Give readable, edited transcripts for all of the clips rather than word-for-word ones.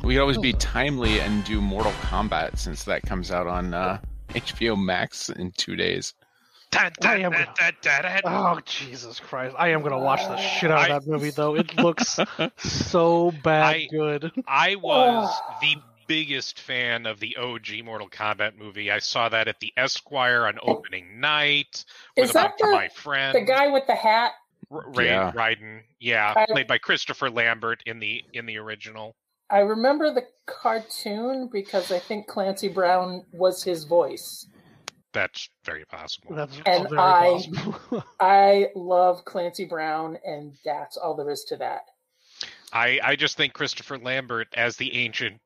We could always be timely and do Mortal Kombat since that comes out on HBO Max in 2 days. Oh, Jesus Christ. I am going to watch the shit out of that movie, though. It looks so good. I was the biggest fan of the OG Mortal Kombat movie. I saw that at the Esquire on opening night with Is a that bunch of my friends. the guy with the hat? Ray Ryden, played by Christopher Lambert in the original. I remember the cartoon because I think Clancy Brown was his voice. That's very possible. Possible. I love Clancy Brown, and that's all there is to that. I just think Christopher Lambert as the ancient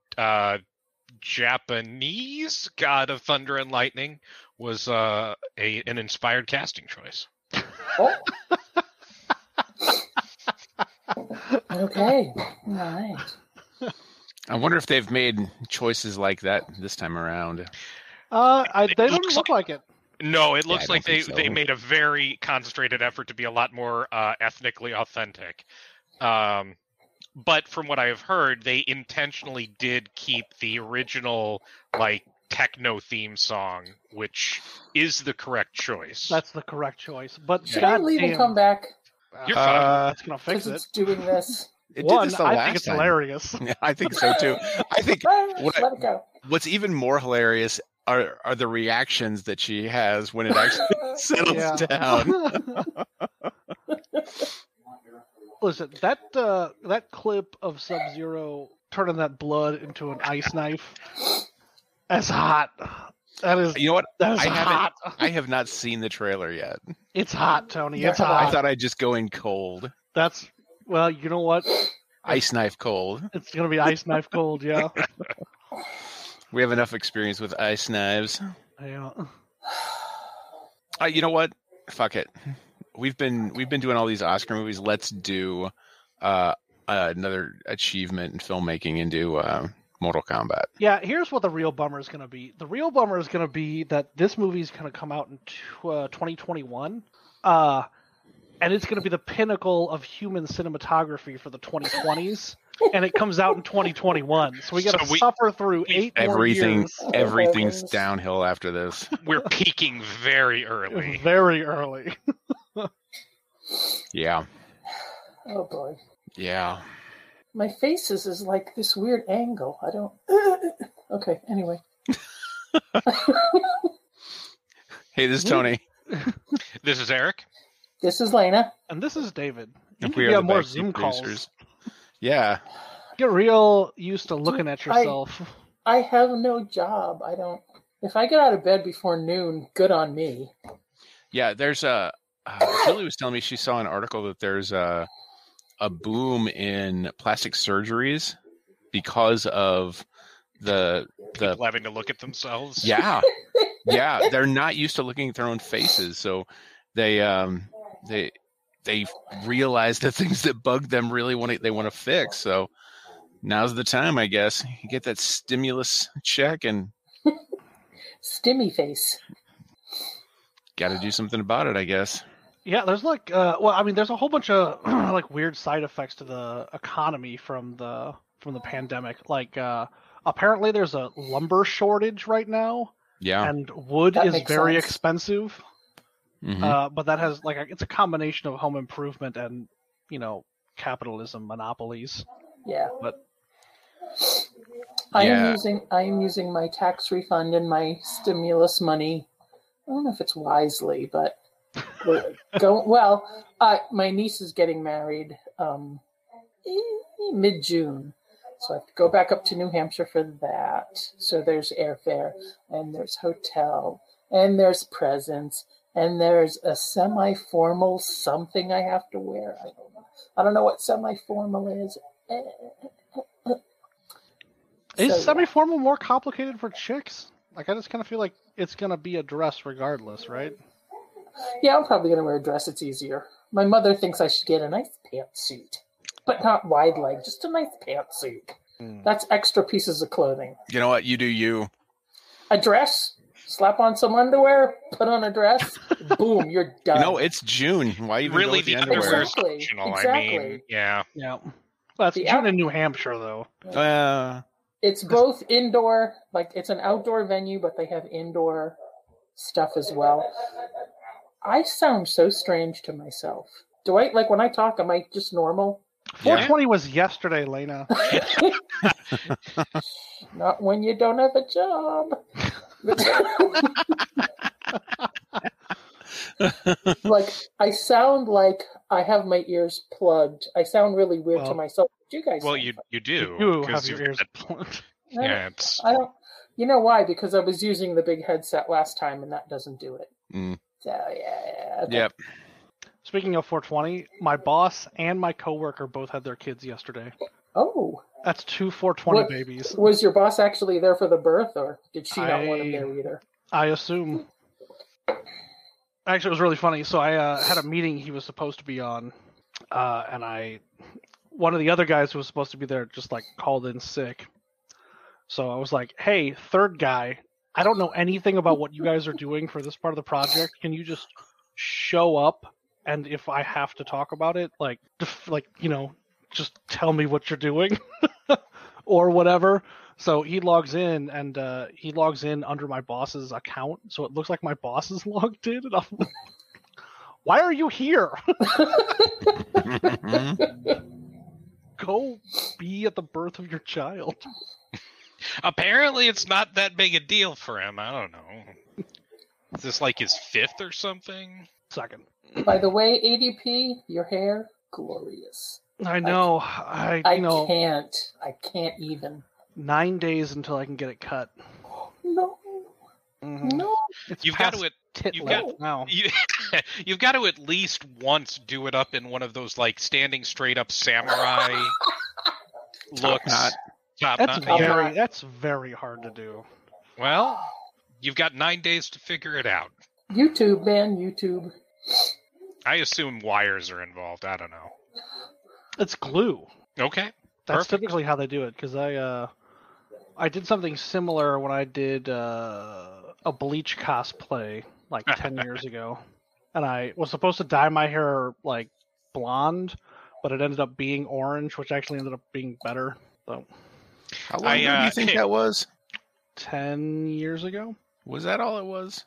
Japanese god of thunder and lightning was an inspired casting choice. Oh. Okay, all right. I wonder if they've made choices like that this time around. They don't look like it. No, it looks like so. they made a very concentrated effort to be a lot more ethnically authentic. But from what I have heard, they intentionally did keep the original techno theme song, which is the correct choice. That's the correct choice. But should I leave and come back? You're fine. It's gonna fix it. It's doing this. It One, did this the I last think it's time. hilarious. Yeah, I think so too. I think Let it go. what's even more hilarious are the reactions that she has when it actually settles down. Listen, that clip of Sub-Zero turning that blood into an ice knife, that's hot. That is. You know what? That is hot. I have not seen the trailer yet. It's hot, Tony. It's hot. I thought I'd just go in cold. Well, you know what? Ice knife cold. It's gonna be ice knife cold, yeah. We have enough experience with ice knives. Yeah. You know what? Fuck it. We've been doing all these Oscar movies. Let's do another achievement in filmmaking and do Mortal Kombat. Yeah, here's what the real bummer is going to be. The real bummer is going to be that this movie is going to come out in 2021, and it's going to be the pinnacle of human cinematography for the 2020s, and it comes out in 2021. So we got to suffer through 8 more years. Everything's downhill after this. We're peaking very early. Very early. Yeah. Oh boy. Yeah. My face is like this weird angle. I don't. Okay. Anyway. Hey, this is Tony. This is Eric. This is Lena. And this is David. We are the more backseat Zoom producers. calls. Yeah. Get real used to looking at yourself. I have no job. I don't. If I get out of bed before noon, good on me. Yeah, there's a. Julie was telling me she saw an article that there's a boom in plastic surgeries because of the people having to look at themselves. Yeah, they're not used to looking at their own faces, so they realize the things that bug them they want to fix. So now's the time, I guess. You get that stimulus check and stimmy face. Got to do something about it, I guess. Yeah, there's there's a whole bunch of weird side effects to the economy from the pandemic. Apparently there's a lumber shortage right now. Yeah, and wood is very sense. expensive. Mm-hmm. But that has it's a combination of home improvement and capitalism monopolies. Yeah, but I am using my tax refund and my stimulus money. I don't know if it's wisely, but my niece is getting married mid-June, so I have to go back up to New Hampshire for that. So there's airfare, and there's hotel, and there's presents, and there's a semi-formal something I have to wear. I don't know what semi-formal is. Is semi-formal more complicated for chicks? I just kind of feel like it's going to be a dress regardless, right? Yeah, I'm probably going to wear a dress. It's easier. My mother thinks I should get a nice pantsuit, but not wide leg, just a nice pantsuit. That's extra pieces of clothing. You know what? You do you. A dress, slap on some underwear, put on a dress, boom, you're done. It's June. Why even really go with the the underwear? Exactly. I mean, yeah. Well, it's June in New Hampshire, though. It's both indoor, like it's an outdoor venue, but they have indoor stuff as well. I sound so strange to myself. Do I, like when I talk, am I just normal? 420 was yesterday, Lena. Not when you don't have a job. Like, I sound like I have my ears plugged. I sound really weird to myself. But you guys, well, you do. You 'cause have your you've ears got- plugged. Yeah, it's I don't. You know why? Because I was using the big headset last time, and that doesn't do it. Mm. So yeah. Okay. Yep. Speaking of 420, my boss and my coworker both had their kids yesterday. Oh, That's two 420 What- babies. was your boss actually there for the birth, or did she not want him there either? I assume. Actually, it was really funny. So I had a meeting he was supposed to be on, and one of the other guys who was supposed to be there just like called in sick. So I was like, "Hey, third guy, I don't know anything about what you guys are doing for this part of the project. Can you just show up? And if I have to talk about it, just tell me what you're doing or whatever." So he logs in, and he logs in under my boss's account, so it looks like my boss is logged in. And I'm like, "Why are you here? Go be at the birth of your child." apparently it's not that big a deal for him. I don't know. Is this like his 5th or something? Second. By the way, ADP, your hair, glorious. I know. I can't even. 9 days until I can get it cut. No, Mhm. no. It's You've got past to tit you've length got- now. You've got to at least once do it up in one of those like standing straight up samurai looks. knot. Top That's knot. Yeah. that's very hard to do. Well, you've got 9 days to figure it out. YouTube, man, YouTube. I assume wires are involved. I don't know. It's glue. Okay. That's Perfect. typically how they do it. Because I did something similar when I did a Bleach cosplay like 10 years ago, and I was supposed to dye my hair like blonde, but it ended up being orange, which actually ended up being better. So How long ago do you think that was? 10 years ago. Was that all it was?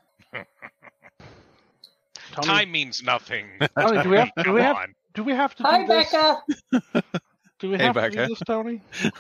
Tony, Time means nothing. Tony, do we have Come on. do we have to do Hi, this? Becca. Do we Hey, have to Becca. do this, Tony?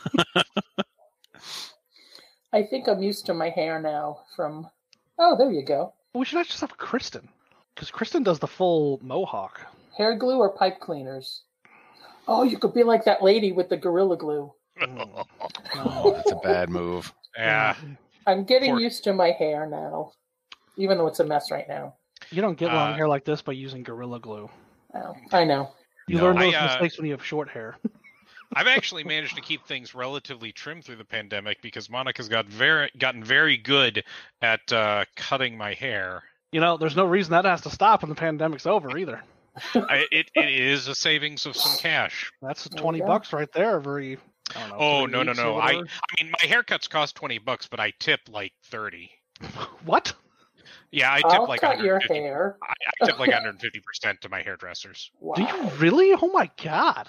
I think I'm used to my hair now. Oh, there you go. We should just have Kristen, because Kristen does the full mohawk. Hair glue or pipe cleaners? Oh, you could be like that lady with the Gorilla Glue. Oh, that's a bad move. Yeah. I'm getting Poor- used to my hair now, even though it's a mess right now. You don't get long hair like this by using Gorilla Glue. Oh, I know. You No, learn those I, mistakes when you have short hair. I've actually managed to keep things relatively trim through the pandemic because Monica's gotten very good at cutting my hair. You know, there's no reason that has to stop when the pandemic's over either. It is a savings of some cash. That's There you $20 go. right there. Every I don't know. Oh 3 no weeks or I whatever. mean my haircuts cost $20, but I tip like 30. What? Yeah, I tip I'll like cut your 150. hair. I tip like 150% to my hairdressers. Wow. Do you really? Oh my god!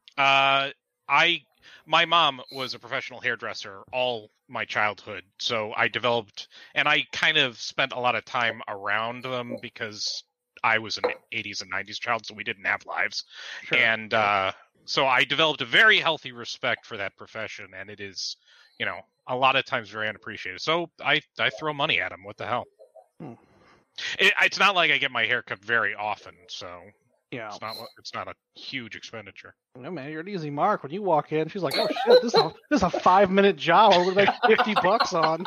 My mom was a professional hairdresser all my childhood, so I developed, and I kind of spent a lot of time around them because I was an 80s and 90s child, so we didn't have lives. Sure. And so I developed a very healthy respect for that profession, and it is, a lot of times very unappreciated. So I throw money at them. What the hell? Hmm. It's not like I get my hair cut very often, so Yeah. it's not a huge expenditure. No man, you're an easy mark. When you walk in, she's like, "Oh shit, this is a 5-minute job. I'm gonna make $50 on."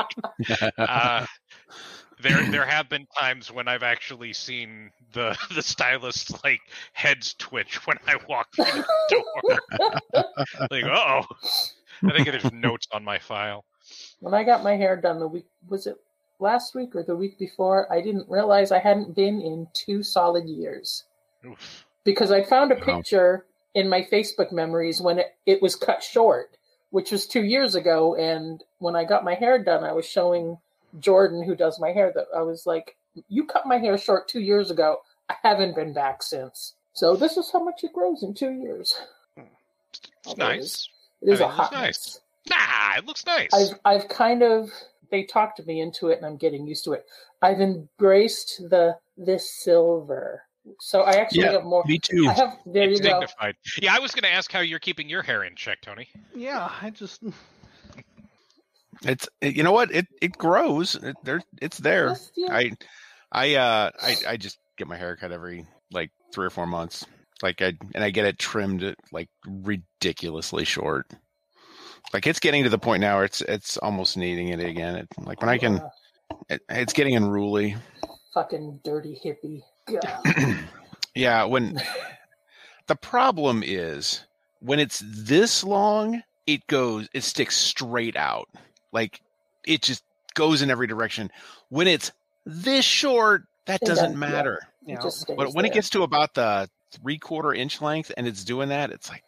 There have been times when I've actually seen the stylist's like heads twitch when I walk through the door. Like, oh, I think there's notes on my file. When I got my hair done was it last week or the week before? I didn't realize I hadn't been in 2 solid years. Oof. Because I found a Wow. picture in my Facebook memories when it was cut short, which was 2 years ago. And when I got my hair done, I was showing Jordan, who does my hair, that I was like, "You cut my hair short 2 years ago. I haven't been back since." So this is how much it grows in 2 years. It's nice. It is I a mean, hot it's nice. mess. Nah, Yeah, it looks nice. I've kind of, they talked me into it, and I'm getting used to it. I've embraced this silver. So I actually have more. Me too. There it's you go. dignified. Yeah, I was going to ask how you're keeping your hair in check, Tony. Yeah, I just. You know what? It grows. It's there. Yes, yeah. I just get my hair cut every like 3 or 4 months. I get it trimmed like ridiculously short. Like it's getting to the point now where it's almost needing it again. It's getting unruly. Fucking dirty hippie. God. Yeah, when the problem is when it's this long, it sticks straight out. Like it just goes in every direction. When it's this short, that doesn't matter. Yeah. But when it gets to about the 3/4 inch length and it's doing that, it's like,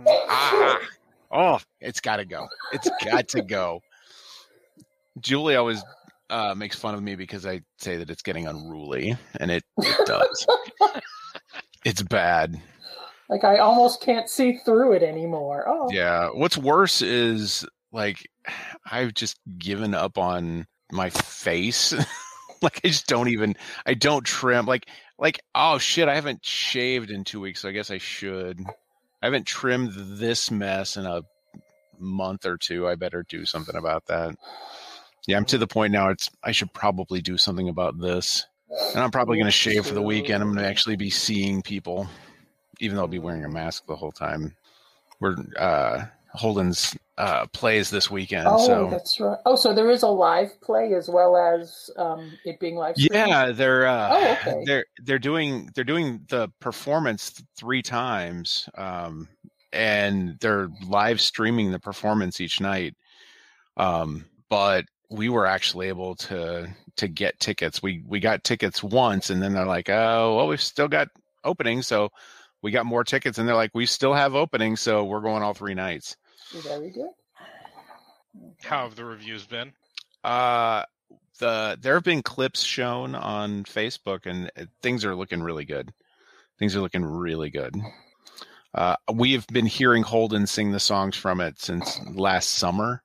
it's got to go. It's got to go. Julie always makes fun of me because I say that it's getting unruly, and it does. It's bad. Like I almost can't see through it anymore. Oh. Yeah. What's worse is like I've just given up on my face. Like I don't trim. Like oh shit, I haven't shaved in 2 weeks, so I guess I should. I haven't trimmed this mess in a month or two. I better do something about that. Yeah, I'm to the point now I should probably do something about this. And I'm probably going to shave for the weekend. I'm going to actually be seeing people, even though I'll be wearing a mask the whole time. We're Holden's plays this weekend. Oh, so. That's right. Oh, so there is a live play as well as it being live streamed? Yeah, okay. they're doing the performance 3 times, and they're live streaming the performance each night. But we were actually able to get tickets. We got tickets once, and then they're like, oh, well, we've still got openings, so we got more tickets, and they're like, we still have openings, so we're going all 3 nights. Very good. How have the reviews been? There have been clips shown on Facebook, and things are looking really good. Things are looking really good. We have been hearing Holden sing the songs from it since last summer.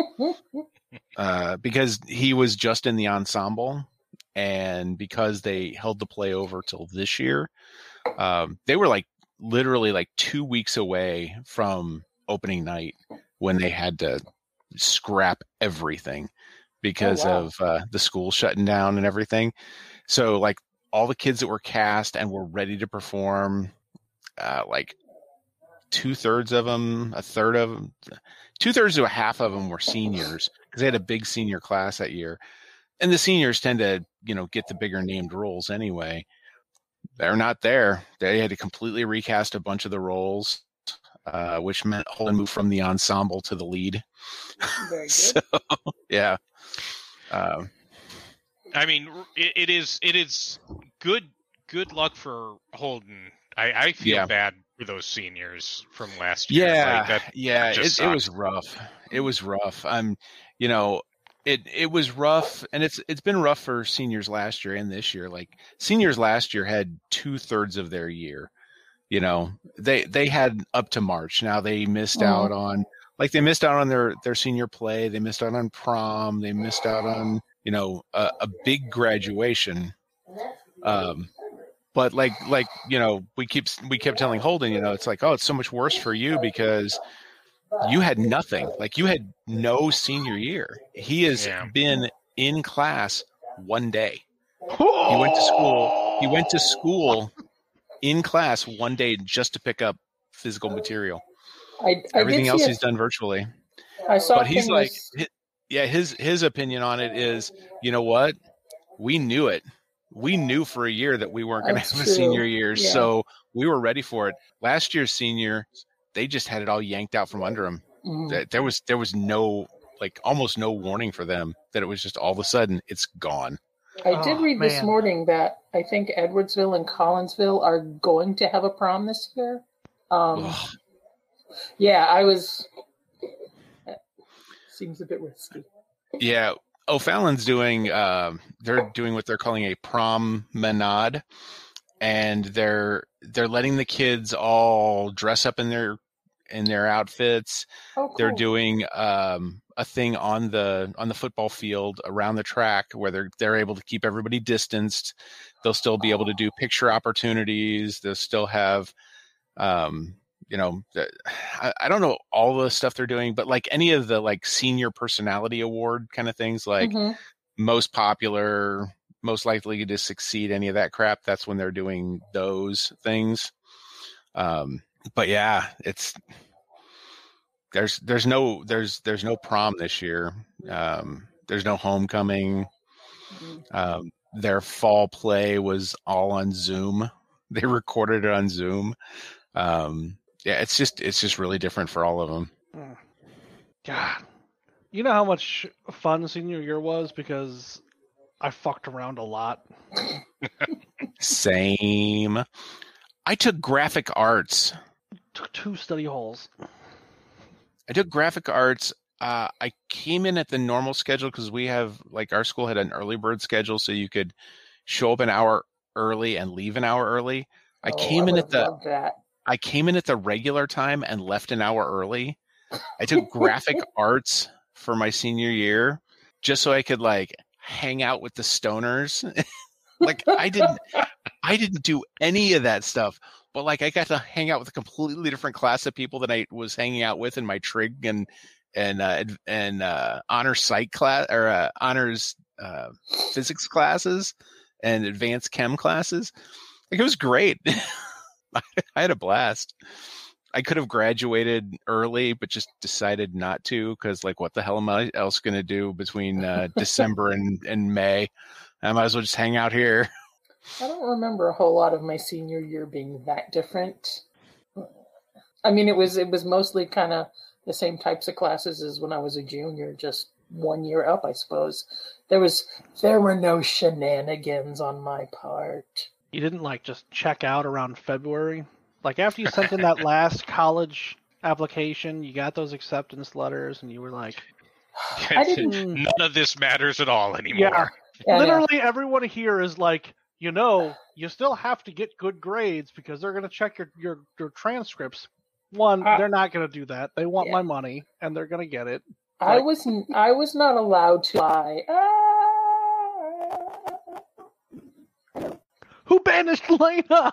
Because he was just in the ensemble, and because they held the play over till this year, they were like literally like 2 weeks away from opening night when they had to scrap everything because of the school shutting down and everything. So like all the kids that were cast and were ready to perform, like 2/3 of them, 1/3 of them, 2/3 to a half of them were seniors because they had a big senior class that year. And the seniors tend to, get the bigger named roles anyway. They're not there. They had to completely recast a bunch of the roles, which meant Holden moved from the ensemble to the lead. Very good. So, yeah. I mean, it is good luck for Holden. I feel bad for those seniors from last year. It was rough. It was rough. It was rough, and it's been rough for seniors last year and this year. Like seniors last year had 2/3 of their year. They had up to March. Now they missed out on their senior play. They missed out on prom. They missed out on a big graduation. But we kept telling Holden, it's like, oh, it's so much worse for you because you had nothing. Like you had no senior year. He has been in class one day. He went to school in class one day just to pick up physical material. Everything else he's done virtually. I saw. But he's like, his opinion on it is, you know what? We knew it. We knew for a year that we weren't going to have a senior year, so we were ready for it. Last year's senior, they just had it all yanked out from under them. There was no, almost no warning for them that it was just all of a sudden it's gone. I did read this morning that I think Edwardsville and Collinsville are going to have a prom this year. Yeah, I was. Seems a bit risky. Yeah. O'Fallon's doing, they're doing what they're calling a promenade, and they're letting the kids all dress up in their in their outfits. Oh, cool. They're doing a thing on the football field around the track where they're able to keep everybody distanced. They'll still be able to do picture opportunities. They'll still have, you know, I don't know all the stuff they're doing, but like any of the like senior personality award kind of things, like most popular, most likely to succeed, any of that crap. That's when they're doing those things. But yeah, there's no prom this year. There's no homecoming. Their fall play was all on Zoom. They recorded it on Zoom. Yeah, it's just really different for all of them. God, you know how much fun senior year was because I fucked around a lot. Same. I took graphic arts. Took 2 study halls. I took graphic arts. I came in at the normal schedule because we have, like, our school had an early bird schedule, so you could show up an hour early and leave an hour early. I came in at the regular time and left an hour early. I took graphic arts for my senior year just so I could like hang out with the stoners. Like I didn't do any of that stuff, but like I got to hang out with a completely different class of people than I was hanging out with in my trig and honors psych class or honors physics classes and advanced chem classes. Like it was great. I had a blast. I could have graduated early, but just decided not to because, like, what the hell am I else going to do between December and May? I might as well just hang out here. I don't remember a whole lot of my senior year being that different. I mean, it was mostly kind of the same types of classes as when I was a junior, just 1 year up, I suppose. There were no shenanigans on my part. You didn't like just check out around February? Like after you sent in that last college application, you got those acceptance letters and you were like, none of this matters at all anymore. Yeah. Literally everyone here is like, you know, you still have to get good grades because they're going to check your transcripts. One, they're not going to do that. They want my money and they're going to get it. I was not allowed to lie. Who banished Lena?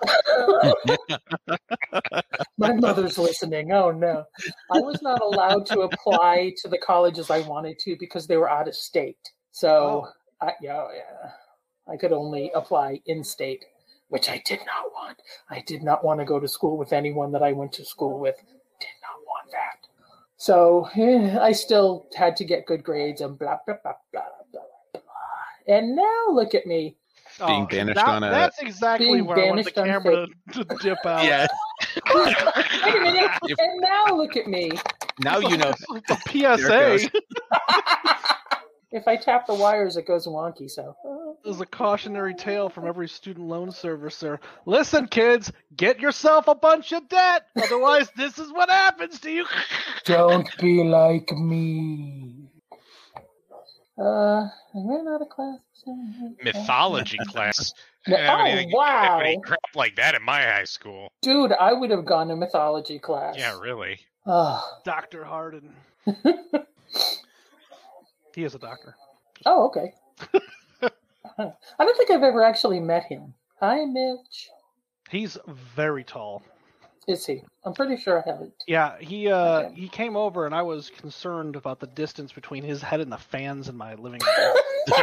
My mother's listening. Oh, no. I was not allowed to apply to the colleges I wanted to because they were out of state. So, I could only apply in-state, which I did not want. I did not want to go to school with anyone that I went to school with. Did not want that. So, I still had to get good grades and blah, blah, blah, blah, blah, blah. And now look at me. Being banished on a... That's exactly where I want the camera to dip out. Yeah. Wait a minute. And now look at me. Now you know. The PSA. If I tap the wires, it goes wonky, so... There's a cautionary tale from every student loan servicer. Listen, kids, get yourself a bunch of debt. Otherwise, this is what happens to you. Don't be like me. I ran out of class. Mythology class. Wow. Any crap like that in my high school. Dude, I would have gone to mythology class. Yeah, really. Dr. Hardin. He is a doctor. Oh, okay. I don't think I've ever actually met him. Hi, Mitch. He's very tall. Is he? I'm pretty sure I haven't. Yeah, he came over and I was concerned about the distance between his head and the fans in my living room.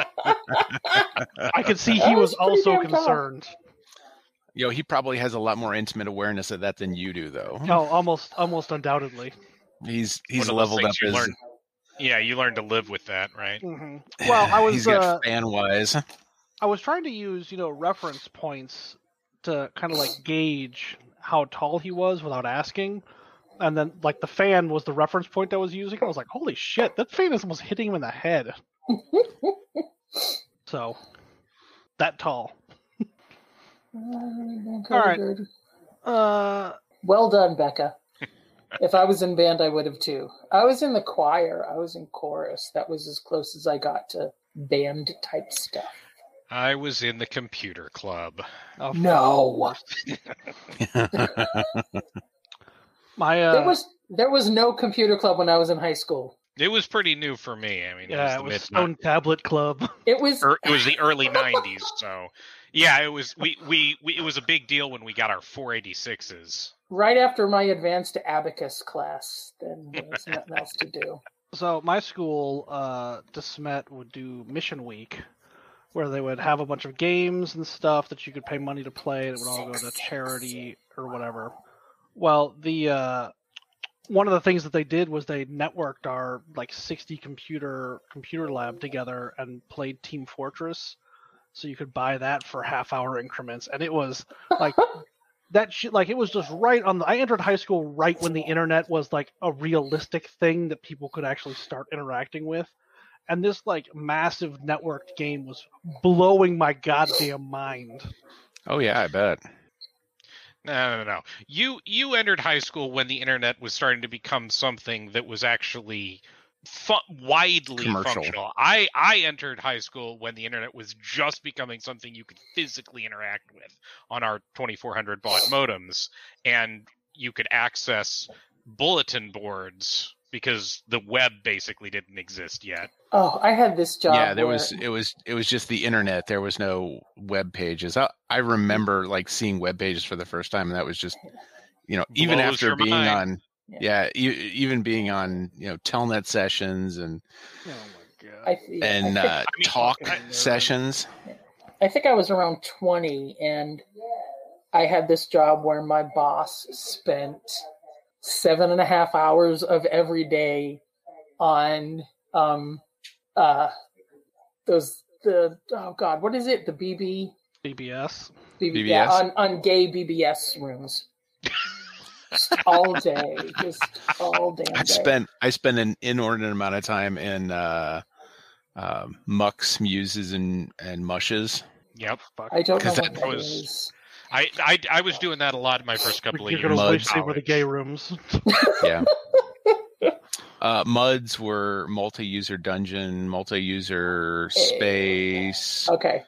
I could see he was also concerned. He probably has a lot more intimate awareness of that than you do, though. No, almost undoubtedly. He's leveled up his... Yeah, you learn to live with that, right? Mm-hmm. Well, I was he's got fan-wise. I was trying to use, reference points to kind of like gauge how tall he was without asking. And then like the fan was the reference point I was using. I was like, holy shit, that fan is almost hitting him in the head. So that tall. All right. Well done, Becca. If I was in band, I would have too. I was in the choir. I was in chorus. That was as close as I got to band type stuff. I was in the computer club. Oh, no. There was no computer club when I was in high school. It was pretty new for me. I mean, it was Stone Tablet Club. It was the early '90s, so yeah, it was. It was a big deal when we got our 486s. Right after my advanced abacus class. Then there was nothing else to do. So my school, DeSmet, would do Mission Week, where they would have a bunch of games and stuff that you could pay money to play. It would all go to charity or whatever. Well, one of the things that they did was they networked our 60 computer lab together and played Team Fortress, so you could buy that for half-hour increments, and it was that shit. It was just right on I entered high school right when the internet was a realistic thing that people could actually start interacting with, and this massive networked game was blowing my goddamn mind. Oh yeah, I bet. No. You entered high school when the internet was starting to become something that was actually widely commercial. Functional. I entered high school when the internet was just becoming something you could physically interact with on our 2400 baud modems, and you could access bulletin boards because the web basically didn't exist yet. Oh, I had this job. Yeah, it was just the internet. There was no web pages. I remember seeing web pages for the first time, and that was just even after being on even being on Telnet sessions and talk sessions. I think I was around 20, and I had this job where my boss spent 7.5 hours of every day on what is it? The BBS. Yeah, on gay BBS rooms. Just all day. I spent an inordinate amount of time in mucks, muses, and mushes. Yep. I don't know what that is. I was doing that a lot in my first couple of years. You're going to see where the gay rooms. Yeah. MUDs were multi-user dungeon, multi-user space. Okay.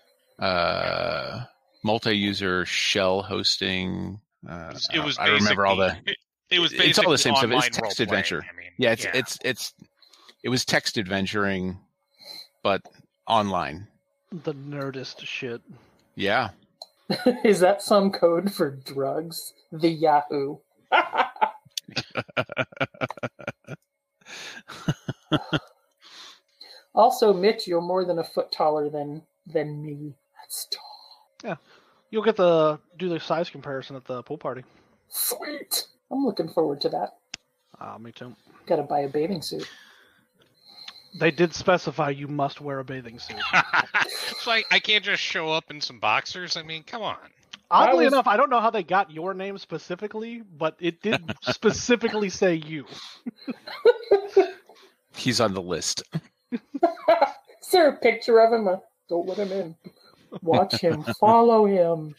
Multi-user shell hosting. It was. I remember all the. It was. It's all the same stuff. It's text role-playing. adventure. It was text adventuring, but online. The nerdist shit. Yeah. Is that some code for drugs? The Yahoo. Also, Mitch, you're more than a foot taller than me. That's tall. Yeah. You'll get do the size comparison at the pool party. Sweet. I'm looking forward to that. Me too. Gotta buy a bathing suit. They did specify you must wear a bathing suit. So I can't just show up in some boxers? I mean, come on. Oddly enough, I don't know how they got your name specifically, but it did specifically say you. He's on the list. Is there a picture of him? Don't let him in. Watch him. Follow him.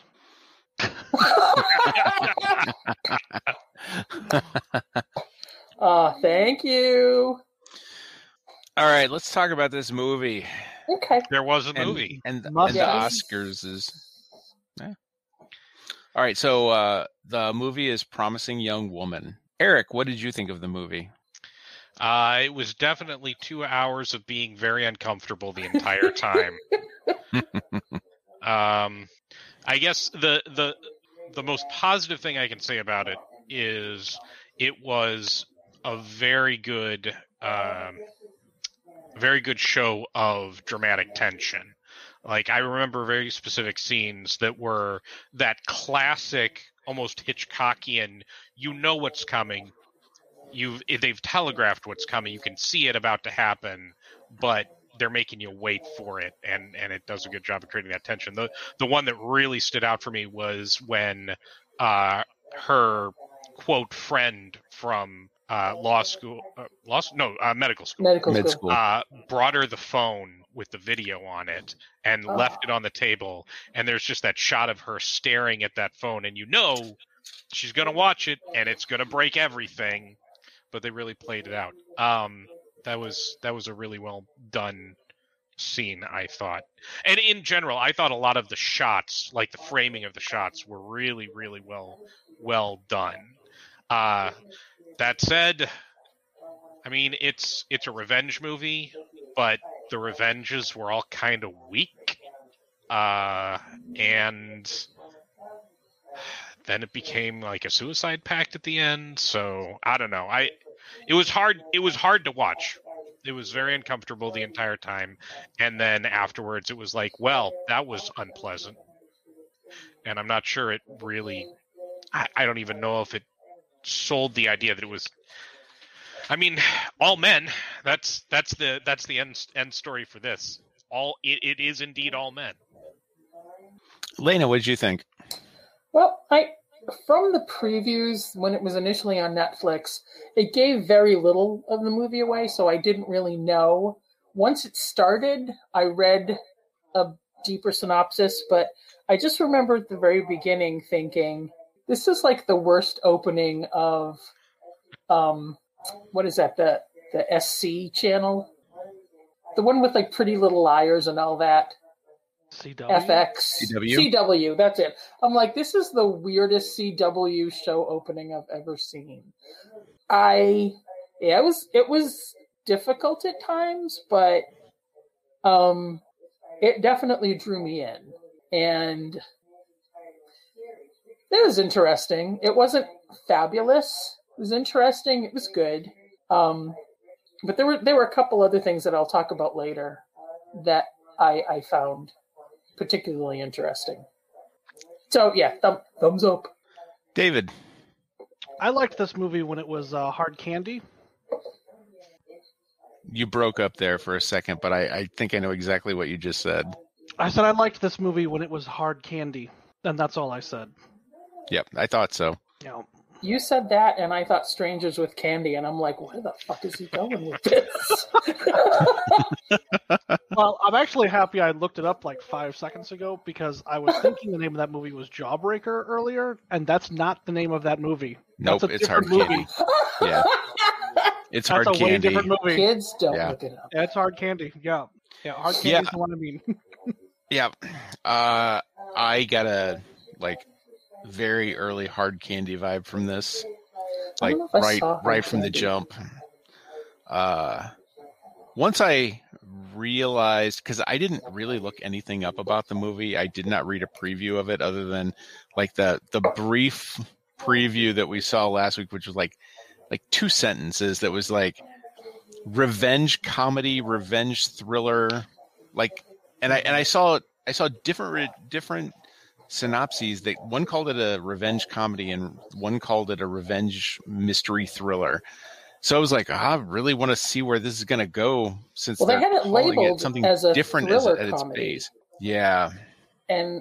Thank you. All right, let's talk about this movie. Okay. There was a movie. And the Oscars is... Yeah. All right, so the movie is Promising Young Woman. Eric, what did you think of the movie? It was definitely 2 hours of being very uncomfortable the entire time. I guess the most positive thing I can say about it is it was a very good show of dramatic tension. I remember very specific scenes that were that classic, almost Hitchcockian, what's coming. They've telegraphed what's coming. You can see it about to happen, but they're making you wait for it, and it does a good job of creating that tension. The one that really stood out for me was when her quote friend from medical school brought her the phone with the video on it and left it on the table, and there's just that shot of her staring at that phone, and she's gonna watch it and it's gonna break everything, but they really played it out. That was a really well done scene, I thought. And in general, I thought a lot of the shots, the framing of the shots, were really, really well done. That said, I mean, it's a revenge movie, but the revenges were all kind of weak. And then it became like a suicide pact at the end. So I don't know. It was hard to watch. It was very uncomfortable the entire time. And then afterwards it was like, well, that was unpleasant. And I'm not sure it really, I don't even know if it sold the idea that it was, I mean, all men. That's the end story for this. It is indeed all men. Lena, what did you think? Well, from the previews when it was initially on Netflix, it gave very little of the movie away, so I didn't really know. Once it started, I read a deeper synopsis, but I just remember at the very beginning thinking, this is like the worst opening of, what is that, the SC channel? The one with like Pretty Little Liars and all that. CW? FX. CW, that's it. I'm like, this is the weirdest CW show opening I've ever seen. It was difficult at times, but it definitely drew me in. And it was interesting. It wasn't fabulous. It was interesting. It was good. But there were a couple other things that I'll talk about later that I found particularly interesting. So yeah, thumbs up. David. I liked this movie when it was hard candy. You broke up there for a second, but I think I know exactly what you just said. I said I liked this movie when it was hard candy, and that's all I said. Yep, I thought so. Yeah. You said that, and I thought Strangers with Candy, and I'm like, where the fuck is he going with this? Well, I'm actually happy I looked it up like 5 seconds ago, because I was thinking the name of that movie was Jawbreaker earlier, and that's not the name of that movie. Nope, that's a it's Hard different Candy. Yeah. It's Hard That's a way Candy. different movie. Kids don't Yeah. look it up. Yeah, it's hard candy. Yeah. Yeah, hard candy Yeah. is the one I mean. Yeah. I got a very early Hard Candy vibe from this. I don't know if I saw Right Hard from the Candy. jump. Once I realized, because I didn't really look anything up about the movie, I did not read a preview of it other than like the brief preview that we saw last week, which was like 2 sentences that was like revenge comedy, revenge thriller, and I saw different synopses. That one called it a revenge comedy and one called it a revenge mystery thriller. So I was like, I really want to see where this is going to go, since Well, they had it calling labeled something as a different thriller at its comedy. base. Yeah, And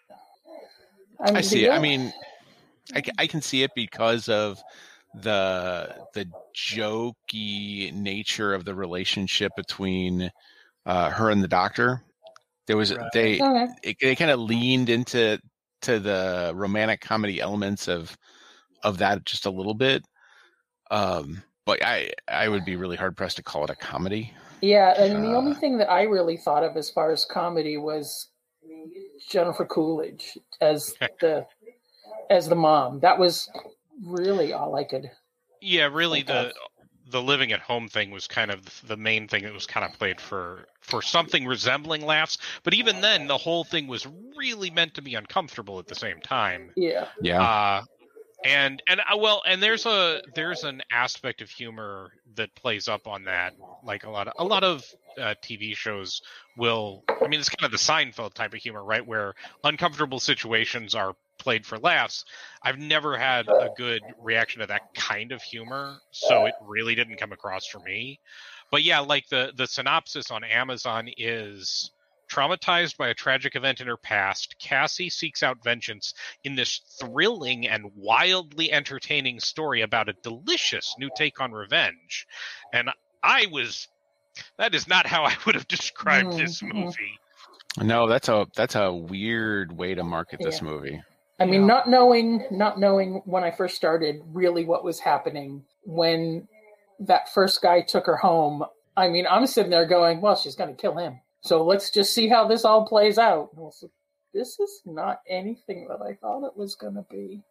I see it. I mean, I can see it because of the jokey nature of the relationship between her and the doctor. There was they kind of leaned into the romantic comedy elements of that just a little bit. But I would be really hard pressed to call it a comedy. Yeah, and the only thing that I really thought of as far as comedy was Jennifer Coolidge as the mom. That was really all I could. Yeah, really, the living at home thing was kind of the main thing that was kind of played for something resembling laughs. But even then, the whole thing was really meant to be uncomfortable at the same time. Yeah. Yeah. And there's an aspect of humor that plays up on that. Like a lot of TV shows will. I mean, it's kind of the Seinfeld type of humor, right? Where uncomfortable situations are played for laughs. I've never had a good reaction to that kind of humor, so it really didn't come across for me. But yeah, like the synopsis on Amazon is: traumatized by a tragic event in her past, Cassie seeks out vengeance in this thrilling and wildly entertaining story about a delicious new take on revenge. And that is not how I would have described this movie. No, that's a weird way to market this movie. I mean, not knowing when I first started really what was happening when that first guy took her home. I mean, I'm sitting there going, well, she's going to kill him. So let's just see how this all plays out. This is not anything that I thought it was going to be.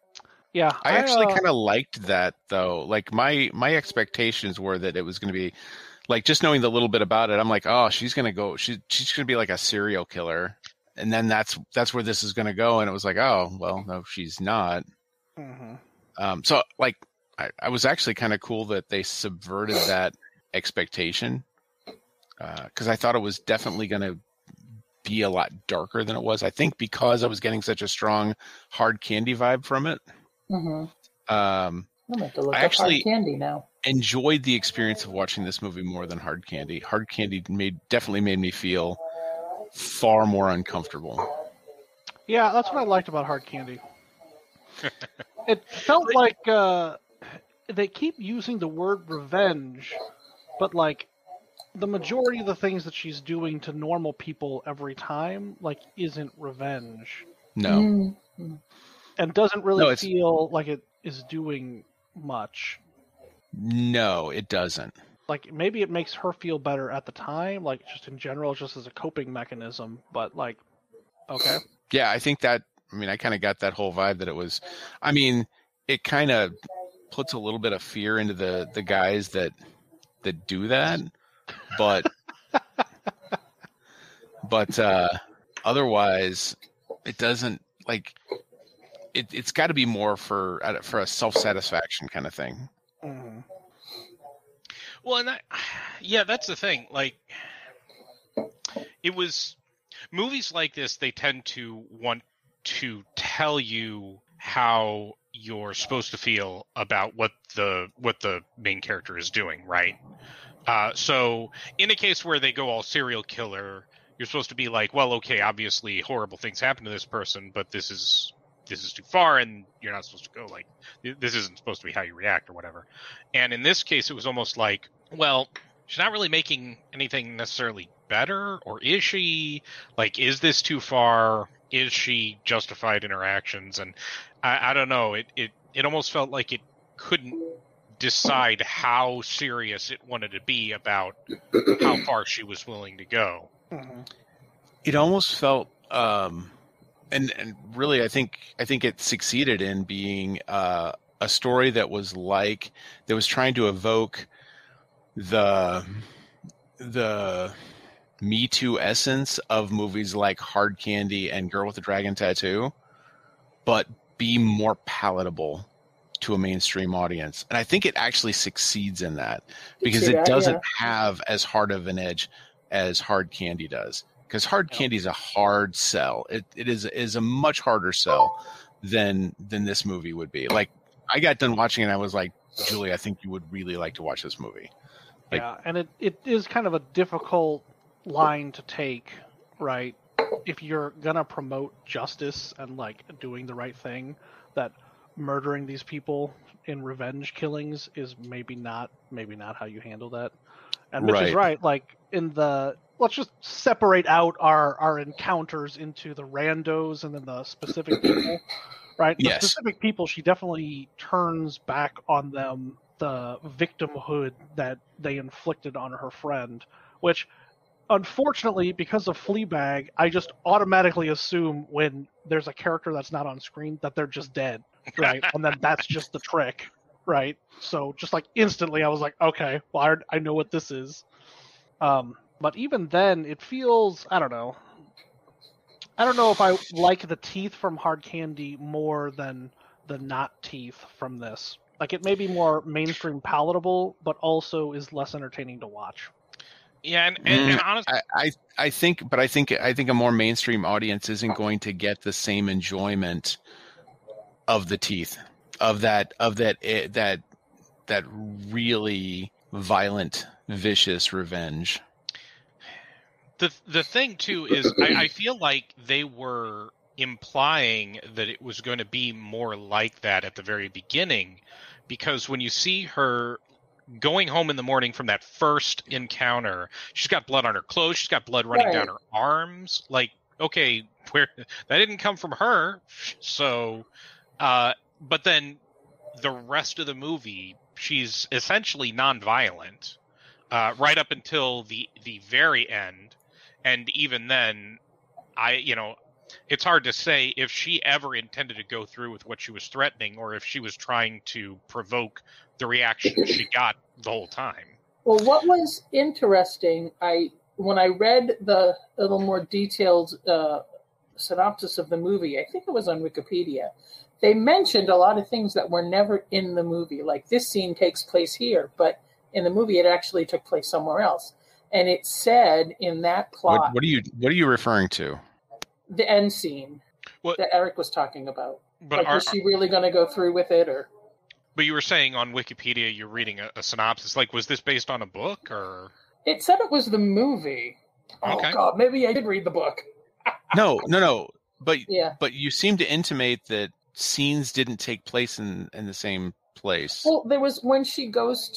Yeah, I actually kind of liked that though. Like my expectations were that it was going to be like, just knowing the little bit about it, I'm like, oh, she's going to go, she's going to be like a serial killer. And then that's where this is going to go. And it was like, oh, well, no, she's not. So like, I was actually kind of cool that they subverted that expectation. Cause I thought it was definitely going to be a lot darker than it was. I think because I was getting such a strong Hard Candy vibe from it. I'm going to have to look I up actually Hard Candy now. enjoyed the experience of watching this movie more than Hard Candy. Hard Candy definitely made me feel far more uncomfortable. Yeah, that's what I liked about Hard Candy. It felt like they keep using the word revenge, but like the majority of the things that she's doing to normal people every time, like, isn't revenge. No. And doesn't really feel like it is doing much. No, it doesn't. Like, maybe it makes her feel better at the time, like, just in general, just as a coping mechanism, but, like, okay. Yeah, I think that, I mean, I kind of got that whole vibe that it was, I mean, it kind of puts a little bit of fear into the guys that do that, but otherwise, it doesn't, like, it's got to be more for a self-satisfaction kind of thing. Mm-hmm. Well, and that's the thing. Like, it was movies like this. They tend to want to tell you how you're supposed to feel about what the main character is doing, right? So in a case where they go all serial killer, you're supposed to be like, well, okay, obviously horrible things happen to this person, but this is too far, and you're not supposed to go like, this isn't supposed to be how you react or whatever. And in this case, it was almost like, well, she's not really making anything necessarily better, or is she? Like, is this too far? Is she justified in her actions? And I don't know. It almost felt like it couldn't decide how serious it wanted to be about how far she was willing to go. Mm-hmm. It almost felt, and really, I think it succeeded in being a story that was trying to evoke the Me Too essence of movies like Hard Candy and Girl with the Dragon Tattoo, but be more palatable to a mainstream audience. And I think it actually succeeds in that, because it doesn't have as hard of an edge as Hard Candy does. Because Hard Candy is a hard sell. It is a much harder sell than this movie would be. Like, I got done watching it and I was like, Julie, I think you would really like to watch this movie. Like, yeah, and it is kind of a difficult line to take, right? If you're gonna promote justice and like doing the right thing, that murdering these people in revenge killings is maybe not how you handle that. And Mitch is right. Like, let's just separate out our encounters into the randos and then the specific people, right? The specific people, she definitely turns back on them the victimhood that they inflicted on her friend, which, unfortunately, because of Fleabag, I just automatically assume when there's a character that's not on screen that they're just dead, right? And then that's just the trick, right? So just like instantly I was like, okay, well, I know what this is. But even then, it feels, I don't know if I like the teeth from Hard Candy more than the not teeth from this. Like, it may be more mainstream palatable, but also is less entertaining to watch. Yeah, and honestly, I think a more mainstream audience isn't going to get the same enjoyment of the teeth, of that really violent, vicious revenge. The thing too is, I feel like they were implying that it was going to be more like that at the very beginning, because when you see her going home in the morning from that first encounter, she's got blood on her clothes, she's got blood running down her arms. Like, okay, that didn't come from her. So, but then the rest of the movie, she's essentially nonviolent, right up until the very end. And even then, it's hard to say if she ever intended to go through with what she was threatening, or if she was trying to provoke the reaction she got the whole time. Well, what was interesting, when I read the little more detailed synopsis of the movie, I think it was on Wikipedia, they mentioned a lot of things that were never in the movie. Like, this scene takes place here, but in the movie it actually took place somewhere else. And it said in that plot... What are you referring to? The end scene that Eric was talking about. But was she really going to go through with it, or... But you were saying on Wikipedia you're reading a synopsis. Like, was this based on a book, or...? It said it was the movie. Okay. Oh, God, maybe I did read the book. No. But you seem to intimate that scenes didn't take place in the same place. Well, there was when she goes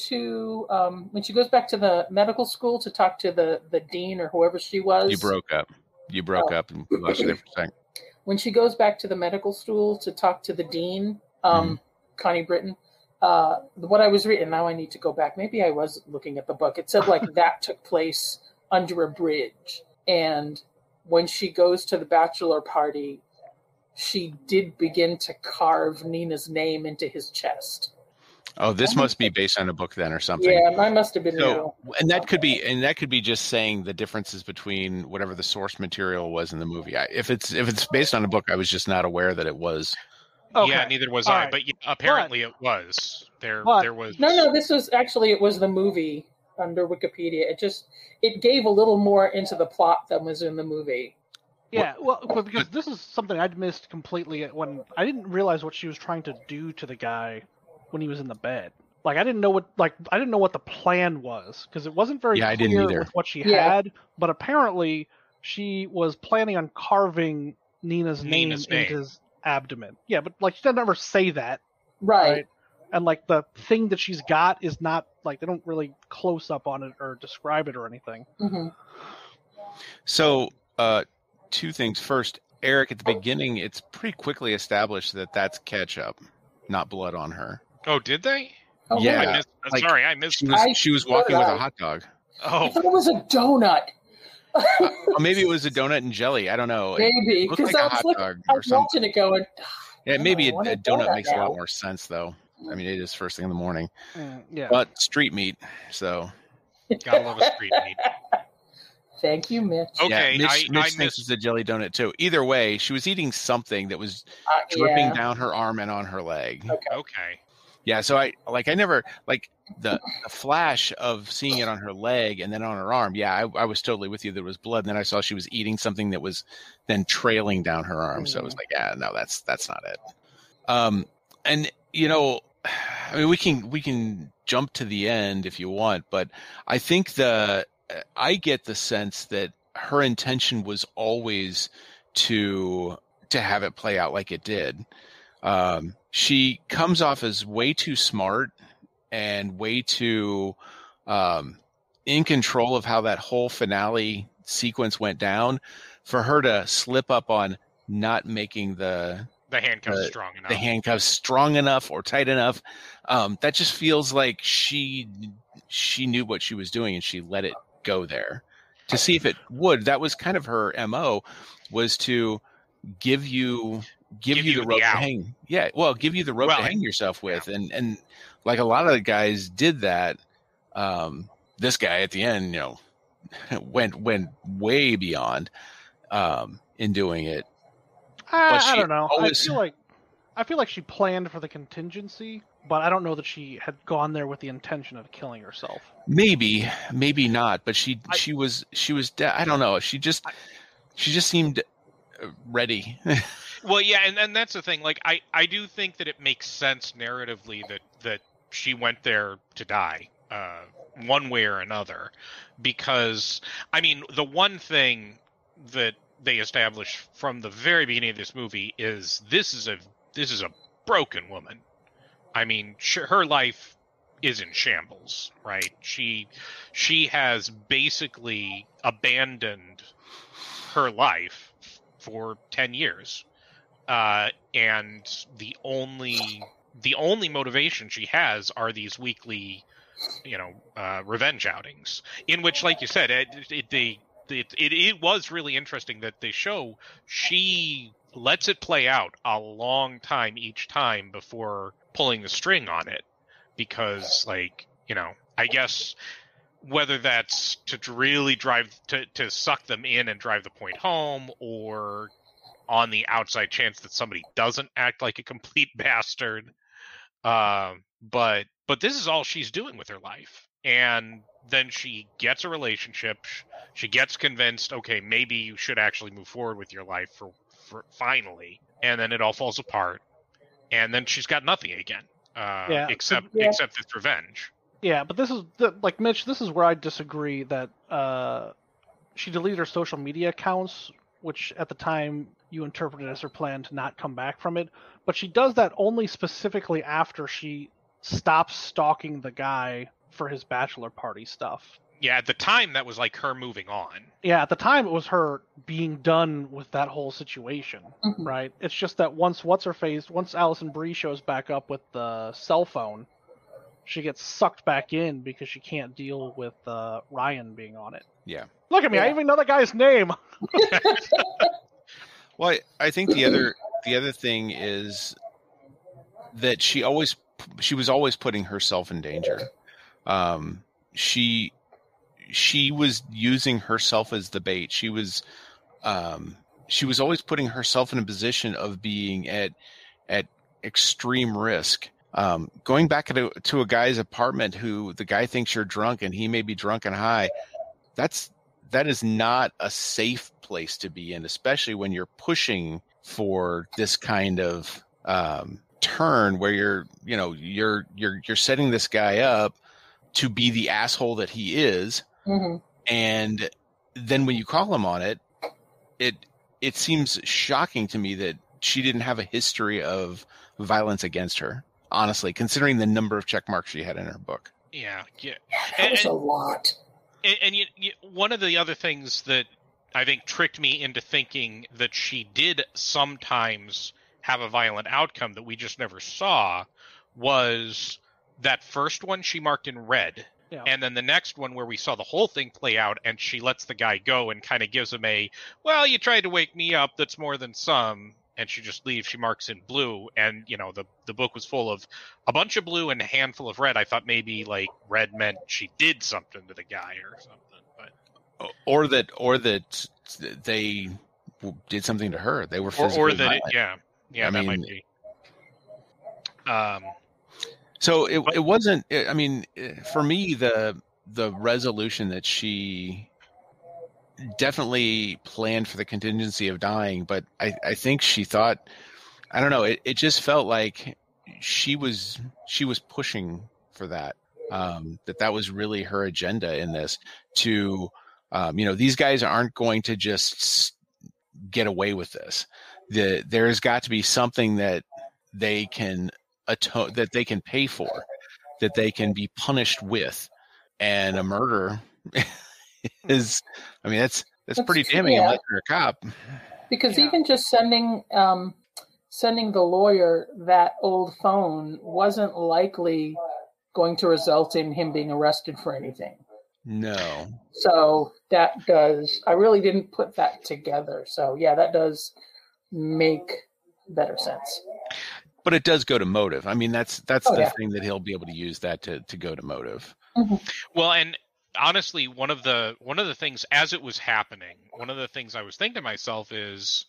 back to the medical school to talk to the dean or whoever she was. You broke up and lost you there for a second. When she goes back to the medical school to talk to the dean, Connie Britton, what I was reading, now I need to go back. Maybe I was looking at the book. It said like that took place under a bridge. And when she goes to the bachelor party, she did begin to carve Nina's name into his chest. Oh, this must be based on a book then, or something. Yeah, mine must have been real. And that could be just saying the differences between whatever the source material was in the movie. If it's based on a book, I was just not aware that it was. Okay. Yeah, neither was I. Right. But apparently it was. There was. No. This was it was the movie under Wikipedia. It gave a little more into the plot than was in the movie. Yeah, well, because this is something I'd missed completely when I didn't realize what she was trying to do to the guy when he was in the bed. Like, I didn't know what the plan was, because it wasn't very clear with what she had. But apparently, she was planning on carving Nina's name into his abdomen. Yeah, but like she doesn't ever say that, right? And like the thing that she's got is not like they don't really close up on it or describe it or anything. Mm-hmm. So, two things. First, Eric, at the beginning, it's pretty quickly established that that's ketchup, not blood on her. Oh, did they? Oh, yeah. I missed. She was walking with a hot dog. Oh, I thought it was a donut. Maybe it was a donut and jelly. I don't know. Maybe, because I was watching it going. Yeah, maybe a donut makes a lot more sense, though. I mean, it is first thing in the morning. Yeah. But street meat, so. Gotta love a street meat. Thank you, Mitch. Okay, yeah, Mitch thinks it's a jelly donut, too. Either way, she was eating something that was dripping down her arm and on her leg. Okay. Yeah, so I never, the flash of seeing it on her leg and then on her arm, I was totally with you. There was blood, and then I saw she was eating something that was then trailing down her arm. So I was like, no, that's not it. And, I mean, we can jump to the end if you want, but I think I get the sense that her intention was always to have it play out like it did. She comes off as way too smart and way too in control of how that whole finale sequence went down for her to slip up on not making the handcuffs strong enough or tight enough. That just feels like she knew what she was doing and she let it go there to see if it would. That was kind of her MO, was to give you the rope to hang. Yeah, well, give you the rope to hang yourself with, and like a lot of the guys did that. This guy at the end, went way beyond in doing it. I don't know. I feel like she planned for the contingency, but I don't know that she had gone there with the intention of killing herself. Maybe not. But she was. I don't know. She just seemed ready. Well, yeah, and that's the thing. Like, I do think that it makes sense narratively that she went there to die, one way or another, because I mean, the one thing that they established from the very beginning of this movie is this is a broken woman. I mean, her life is in shambles, right? She has basically abandoned her life for 10 years. And the only motivation she has are these weekly, revenge outings, in which, like you said, the it was really interesting that they show she lets it play out a long time each time before pulling the string on it, because, like, you know, I guess whether that's to really drive to suck them in and drive the point home, or on the outside chance that somebody doesn't act like a complete bastard. But this is all she's doing with her life. And then she gets a relationship. She gets convinced, okay, maybe you should actually move forward with your life for finally. And then it all falls apart. And then she's got nothing again, except this revenge. Yeah, but this is like Mitch. This is where I disagree that she deleted her social media accounts, which at the time you interpreted as her plan to not come back from it. But she does that only specifically after she stops stalking the guy for his bachelor party stuff. Yeah, at the time that was like her moving on. Yeah, at the time it was her being done with that whole situation, right? It's just that once Alison Brie shows back up with the cell phone, she gets sucked back in because she can't deal with Ryan being on it. Yeah. Look at me, I even know the guy's name. Well, I think the other thing is that she was always putting herself in danger. She was using herself as the bait. She was always putting herself in a position of being at extreme risk. Going back to a guy's apartment who the guy thinks you're drunk and he may be drunk and high, that is not a safe place to be in, especially when you're pushing for this kind of turn where you're setting this guy up to be the asshole that he is. Mm-hmm. And then when you call him on it, it seems shocking to me that she didn't have a history of violence against her, honestly, considering the number of check marks she had in her book. Yeah. That was a lot. And one of the other things that I think tricked me into thinking that she did sometimes have a violent outcome that we just never saw was that first one she marked in red. Yeah. And then the next one where we saw the whole thing play out and she lets the guy go and kind of gives him well, you tried to wake me up. That's more than some. And she just leaves. She marks in blue. And, the book was full of a bunch of blue and a handful of red. I thought maybe like red meant she did something to the guy or something. But or that they did something to her. They were physically violent. That might be. So it wasn't. I mean, for me, the resolution that she definitely planned for the contingency of dying, but I think she thought, I don't know. It just felt like she was pushing for that. That was really her agenda in this. To these guys aren't going to just get away with this. There's got to be something that they can atone, that they can pay for, that they can be punished with, and a murder is. I mean, that's pretty damning unless you're a cop. Because even just sending the lawyer that old phone wasn't likely going to result in him being arrested for anything. No. So that does. I really didn't put that together. So yeah, that does make better sense. But it does go to motive. I mean, that's the thing that he'll be able to use that to go to motive. Mm-hmm. Well, and honestly, one of the things as it was happening, one of the things I was thinking to myself is,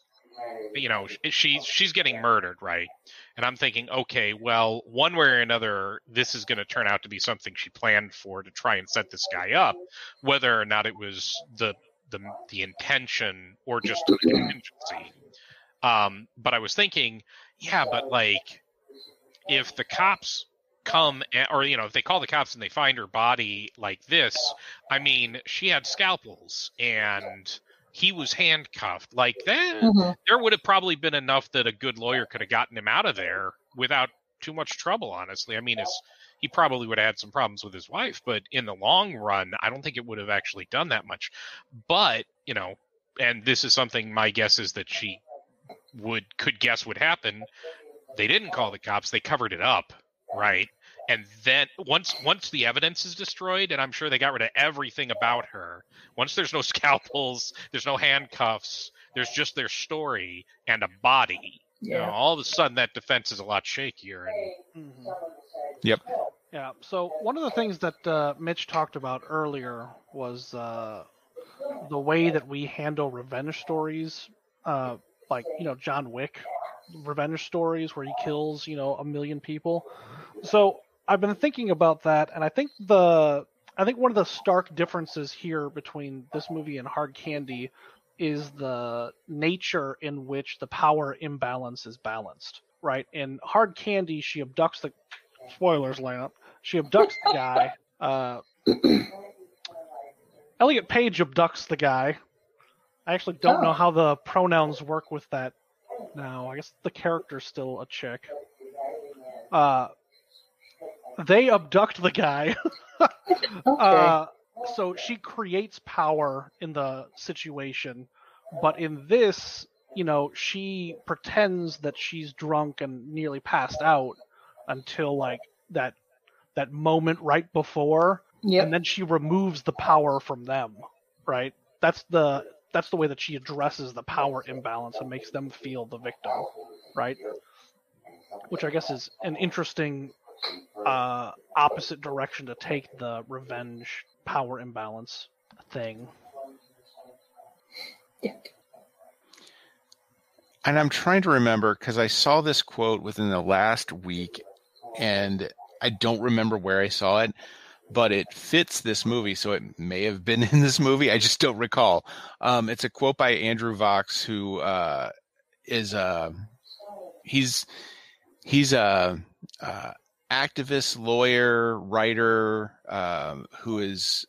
she's getting murdered, right? And I'm thinking, okay, well, one way or another, this is going to turn out to be something she planned for to try and set this guy up, whether or not it was the intention or just a contingency. But I was thinking, yeah, but like, if the cops come, or if they call the cops and they find her body like this, I mean, she had scalpels and he was handcuffed. Like that, there would have probably been enough that a good lawyer could have gotten him out of there without too much trouble. Honestly, I mean, he probably would have had some problems with his wife, but in the long run, I don't think it would have actually done that much. But and this is something my guess is that she could guess would happen. They didn't call the cops. They covered it up, right? And then once the evidence is destroyed, and I'm sure they got rid of everything about her, once there's no scalpels, there's no handcuffs, there's just their story and a body. You know, all of a sudden that defense is a lot shakier. And... Yep. Yeah. So one of the things that Mitch talked about earlier was the way that we handle revenge stories, like John Wick revenge stories where he kills 1 million people. So I've been thinking about that, and I think one of the stark differences here between this movie and Hard Candy is the nature in which the power imbalance is balanced. Right? In Hard Candy, she abducts the spoilers, Lana. She abducts the guy. Elliot Page abducts the guy. I actually don't know how the pronouns work with that now. I guess the character's still a chick. They abduct the guy. Okay. So she creates power in the situation. But in this, she pretends that she's drunk and nearly passed out until like that moment right before. Yep. And then she removes the power from them, right? That's the way that she addresses the power imbalance and makes them feel the victim, right? Which I guess is an interesting opposite direction to take the revenge power imbalance thing. Yeah. And I'm trying to remember, because I saw this quote within the last week, and I don't remember where I saw it, but it fits this movie, so it may have been in this movie. I just don't recall. It's a quote by Andrew Vox, who is he's a activist, lawyer, writer, who is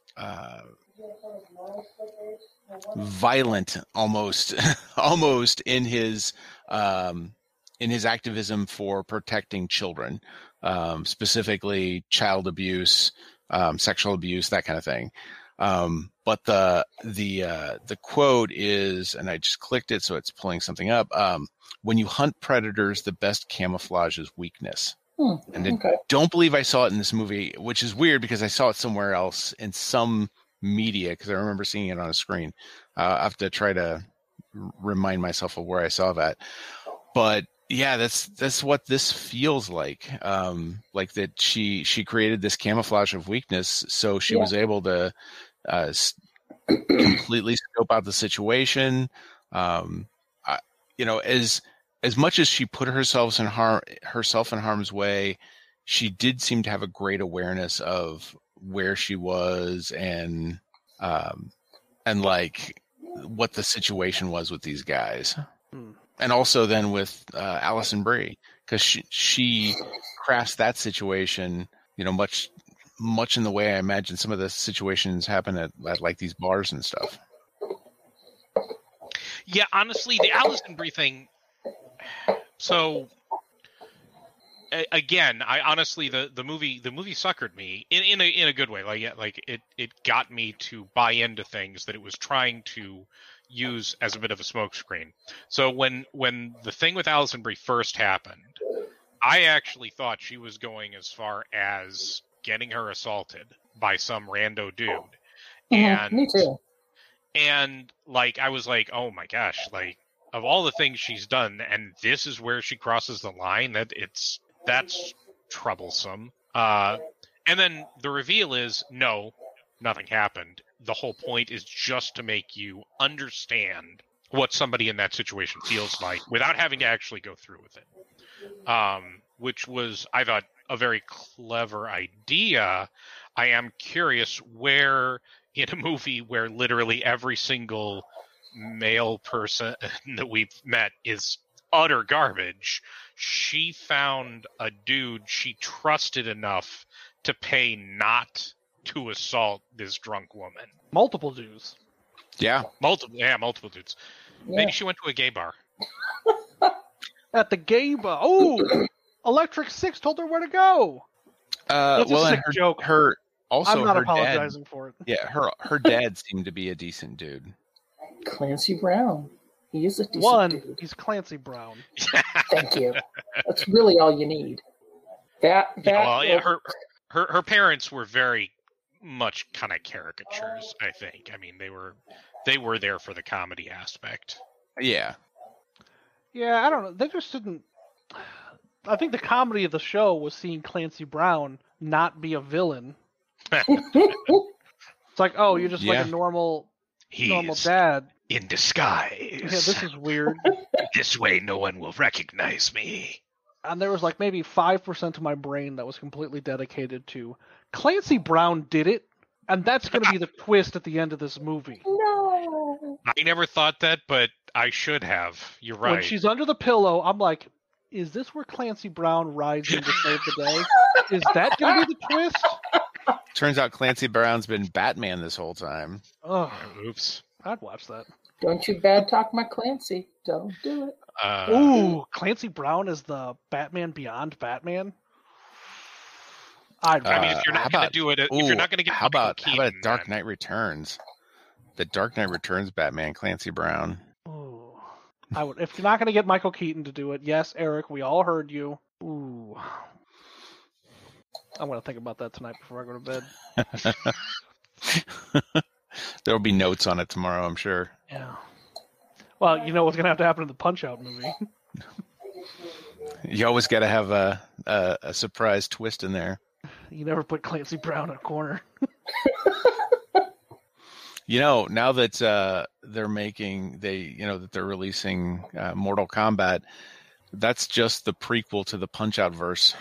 violent almost in his activism for protecting children, specifically child abuse, sexual abuse, that kind of thing. But the quote is, and I just clicked it, so it's pulling something up. When you hunt predators, the best camouflage is weakness. And I don't believe I saw it in this movie, which is weird because I saw it somewhere else in some media, because I remember seeing it on a screen. I have to try to remind myself of where I saw that. But yeah, that's what this feels like. Like that she created this camouflage of weakness, so she was able to completely scope out the situation. As much as she put herself in harm's way, she did seem to have a great awareness of where she was and like what the situation was with these guys. And also then with Alison Brie, because she crafts that situation, much in the way I imagine some of the situations happen at like these bars and stuff. Yeah, honestly, the Alison Brie thing. So again, I honestly the movie suckered me in a good way. Like it got me to buy into things that it was trying to use as a bit of a smokescreen. So when the thing with Alison Brie first happened, I actually thought she was going as far as getting her assaulted by some rando dude. And me too. And like I was like, oh my gosh, like of all the things she's done, and this is where she crosses the line, that's troublesome. And then the reveal is no, nothing happened. The whole point is just to make you understand what somebody in that situation feels like without having to actually go through with it. Which was, I thought, a very clever idea. I am curious where in a movie where literally every single male person that we've met is utter garbage, she found a dude she trusted enough to pay not to assault this drunk woman. Multiple dudes. Yeah. Multiple dudes. Yeah. Maybe she went to a gay bar. At the gay bar. Oh, Electric Six told her where to go. That's a sick joke. I'm not apologizing for it. Yeah, her dad seemed to be a decent dude. Clancy Brown. He is a decent dude. He's Clancy Brown. Thank you. That's really all you need. Her parents were very much kind of caricatures. I think. I mean, they were there for the comedy aspect. Yeah. Yeah, I don't know. They just didn't. I think the comedy of the show was seeing Clancy Brown not be a villain. It's like, oh, you're just like a normal dad. In disguise. Yeah, this is weird. This way no one will recognize me. And there was like maybe 5% of my brain that was completely dedicated to Clancy Brown did it, and that's going to be the twist at the end of this movie. No. I never thought that, but I should have. You're right. When she's under the pillow, I'm like, is this where Clancy Brown rides in to save the day? Is that going to be the twist? Turns out Clancy Brown's been Batman this whole time. Oh, oops. I'd watch that. Don't you bad talk my Clancy. Don't do it. Ooh, Clancy Brown is the Batman Beyond Batman. I mean, if you're not going to do it, if you're not going to get how about Dark Keaton, Knight Returns? The Dark Knight Returns Batman, Clancy Brown. Ooh, I would. If you're not going to get Michael Keaton to do it, yes, Eric, we all heard you. Ooh, I'm going to think about that tonight before I go to bed. There'll be notes on it tomorrow, I'm sure. Yeah. Well, you know what's going to have to happen in the Punch-Out movie. You always got to have a surprise twist in there. You never put Clancy Brown in a corner. You know, now that they're releasing Mortal Kombat, that's just the prequel to the Punch-Out verse.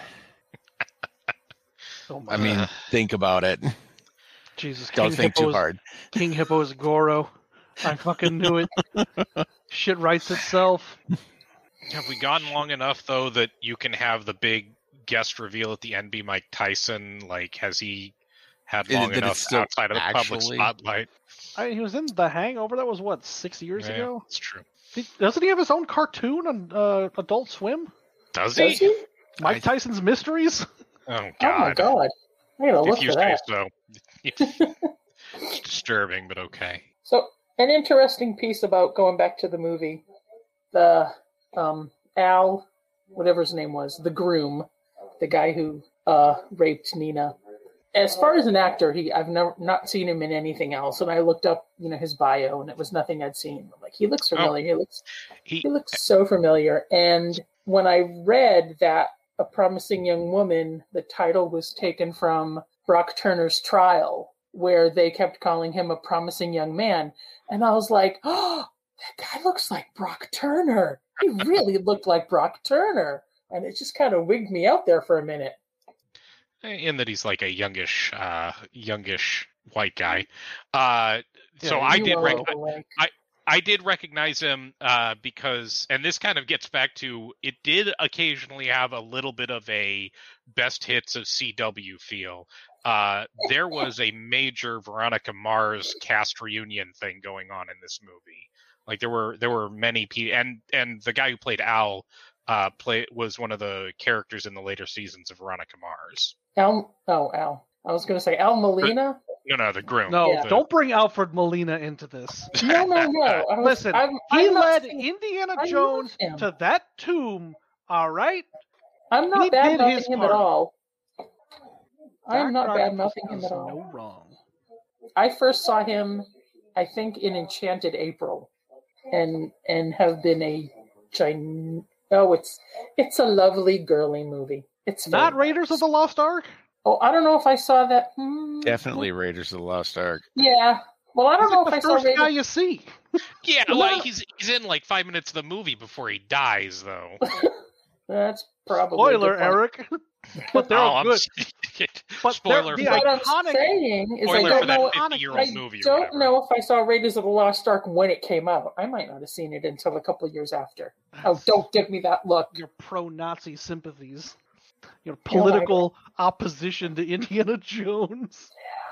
I mean, think about it. Jesus, don't think too hard. King Hippo is Goro. I fucking knew it. Shit writes itself. Have we gone long enough, though, that you can have the big guest reveal at the end be Mike Tyson? Like, has he had long enough outside of the public spotlight? He was in The Hangover. That was, 6 years ago? That's true. Doesn't he have his own cartoon on Adult Swim? Does he? Mike Tyson's Mysteries? Oh, God. Oh, my God. I gotta look for that. So. It's disturbing, but okay. So, an interesting piece about going back to the movie, the Al, whatever his name was, the groom, the guy who raped Nina. As far as an actor, I've not seen him in anything else, and I looked up, his bio, and it was nothing I'd seen. I'm like, he looks familiar. He looks so familiar. And when I read that A Promising Young Woman, the title was taken from Brock Turner's Trial, where they kept calling him a promising young man. And I was like, oh, that guy looks like Brock Turner. He really looked like Brock Turner. And it just kind of wigged me out there for a minute. In that he's like a youngish white guy. So I did recognize him because, and this kind of gets back to, it did occasionally have a little bit of a best hits of CW feel. There was a major Veronica Mars cast reunion thing going on in this movie. Like there were many people, and the guy who played Al was one of the characters in the later seasons of Veronica Mars. Al. I was going to say Al Molina. No, the groom. No, don't bring Alfred Molina into this. No. Listen, he led Indiana Jones to that tomb. All right. I'm not bad-mouthing him at all. I'm not bad-mouthing him at all. No wrong. I first saw him, I think, in Enchanted April, and have been it's a lovely girly movie. It's not Raiders of the Lost Ark. Oh, I don't know if I saw that. Definitely Raiders of the Lost Ark. Yeah. Well, I don't know if I saw Raiders. Guy you see. Yeah, like he's in like 5 minutes of the movie before he dies, though. That's probably spoiler, Eric. But they're all good. But spoiler. What I'm saying is I don't know if I saw Raiders of the Lost Ark when it came out. I might not have seen it until a couple of years after. Oh, don't give me that look. Your pro-Nazi sympathies. Your political opposition to Indiana Jones.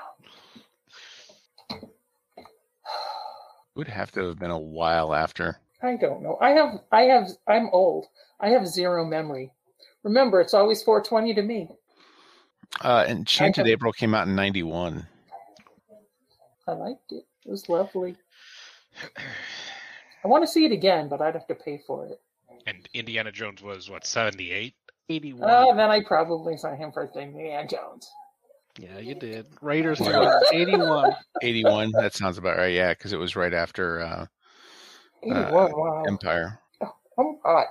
It would have to have been a while after. I don't know. I'm old. I have zero memory. Remember, it's always 420 to me. Enchanted April came out in 91. I liked it. It was lovely. I want to see it again, but I'd have to pay for it. And Indiana Jones was, 78? 81. Then I probably saw him for Indiana Jones. Yeah, you did. Raiders 81. 81. That sounds about right. Yeah, because it was right after 81, wow. Empire. I'm hot.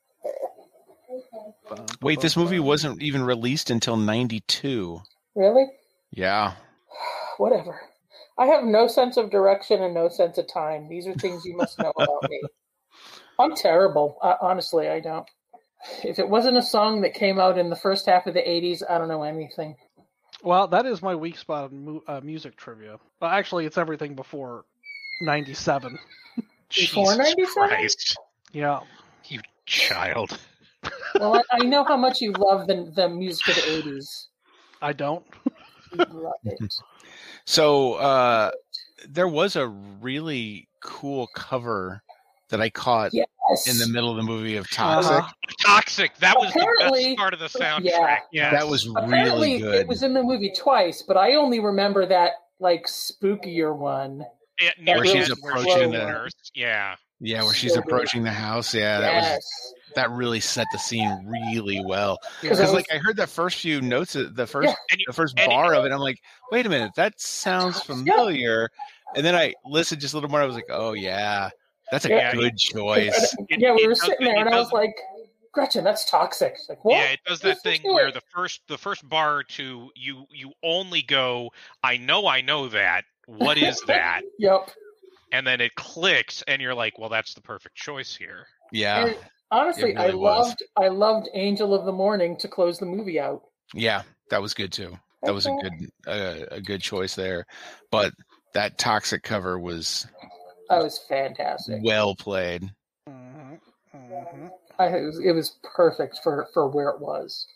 Wait, this movie wasn't even released until 92. Really? Yeah. Whatever. I have no sense of direction and no sense of time. These are things you must know about me. I'm terrible. Honestly, I don't. If it wasn't a song that came out in the first half of the 80s, I don't know anything. Well, that is my weak spot in music trivia. Well, actually, it's everything before 97. Before 97? Christ. Yeah. You child. Well, I know how much you love the music of the 80s. I don't. You love it. So there was a really cool cover that I caught Yes. in the middle of the movie of Toxic. Uh-huh. Toxic. That was the Apparently- best part of the soundtrack. Yeah. Yes. That was Apparently, really good. it was in the movie twice, but I only remember that like spookier one. Near Where the she's end approaching the the- nurse. Yeah. Yeah, where she's So good. approaching the house. Yeah, Yes. that really set the scene really well. Because Because like I heard the first few notes, the first Yeah. And you- the first and bar of it, I'm like, wait a minute, that sounds familiar. And then I listened just a little more. I was like, oh yeah, that's a Yeah. good choice. It- yeah, we it were does- sitting there, it and I was does- like, Gretchen, that's toxic. It's like, what? Yeah, it does that Listen thing to where it. the first bar to you only go, I know that. What is that? Yep. And then it clicks, and you're like, well, that's the perfect choice here. Yeah, And honestly, It really was. I loved Angel of the Morning to close the movie out. yeah, that was good too. That was a good choice there. But that Toxic cover was That was fantastic. well played. Mhm, mhm. It was perfect for where it was.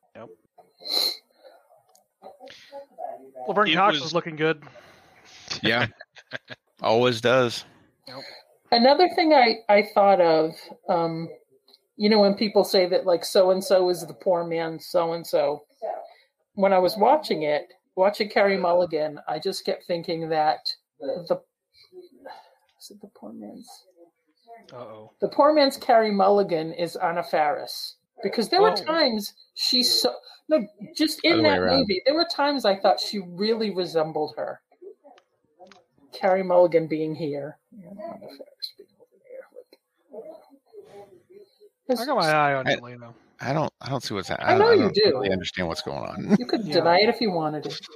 Laverne It Cox was- was looking good. Yeah, always does. Another thing I thought of, when people say that like so and so is the poor man so and so, when I was watching Carey Mulligan, I just kept thinking that is it the poor man's? Uh-oh. The poor man's Carey Mulligan is Anna Faris, because there were Oh. times just in Other way that around. movie, there were times I thought she really resembled her. Carey Mulligan being here, Anna Faris being over there. I got my eye on I- you, Lena. I don't see what's happening. I know you don't do. really understand what's going on. You could Yeah. deny it if you wanted to.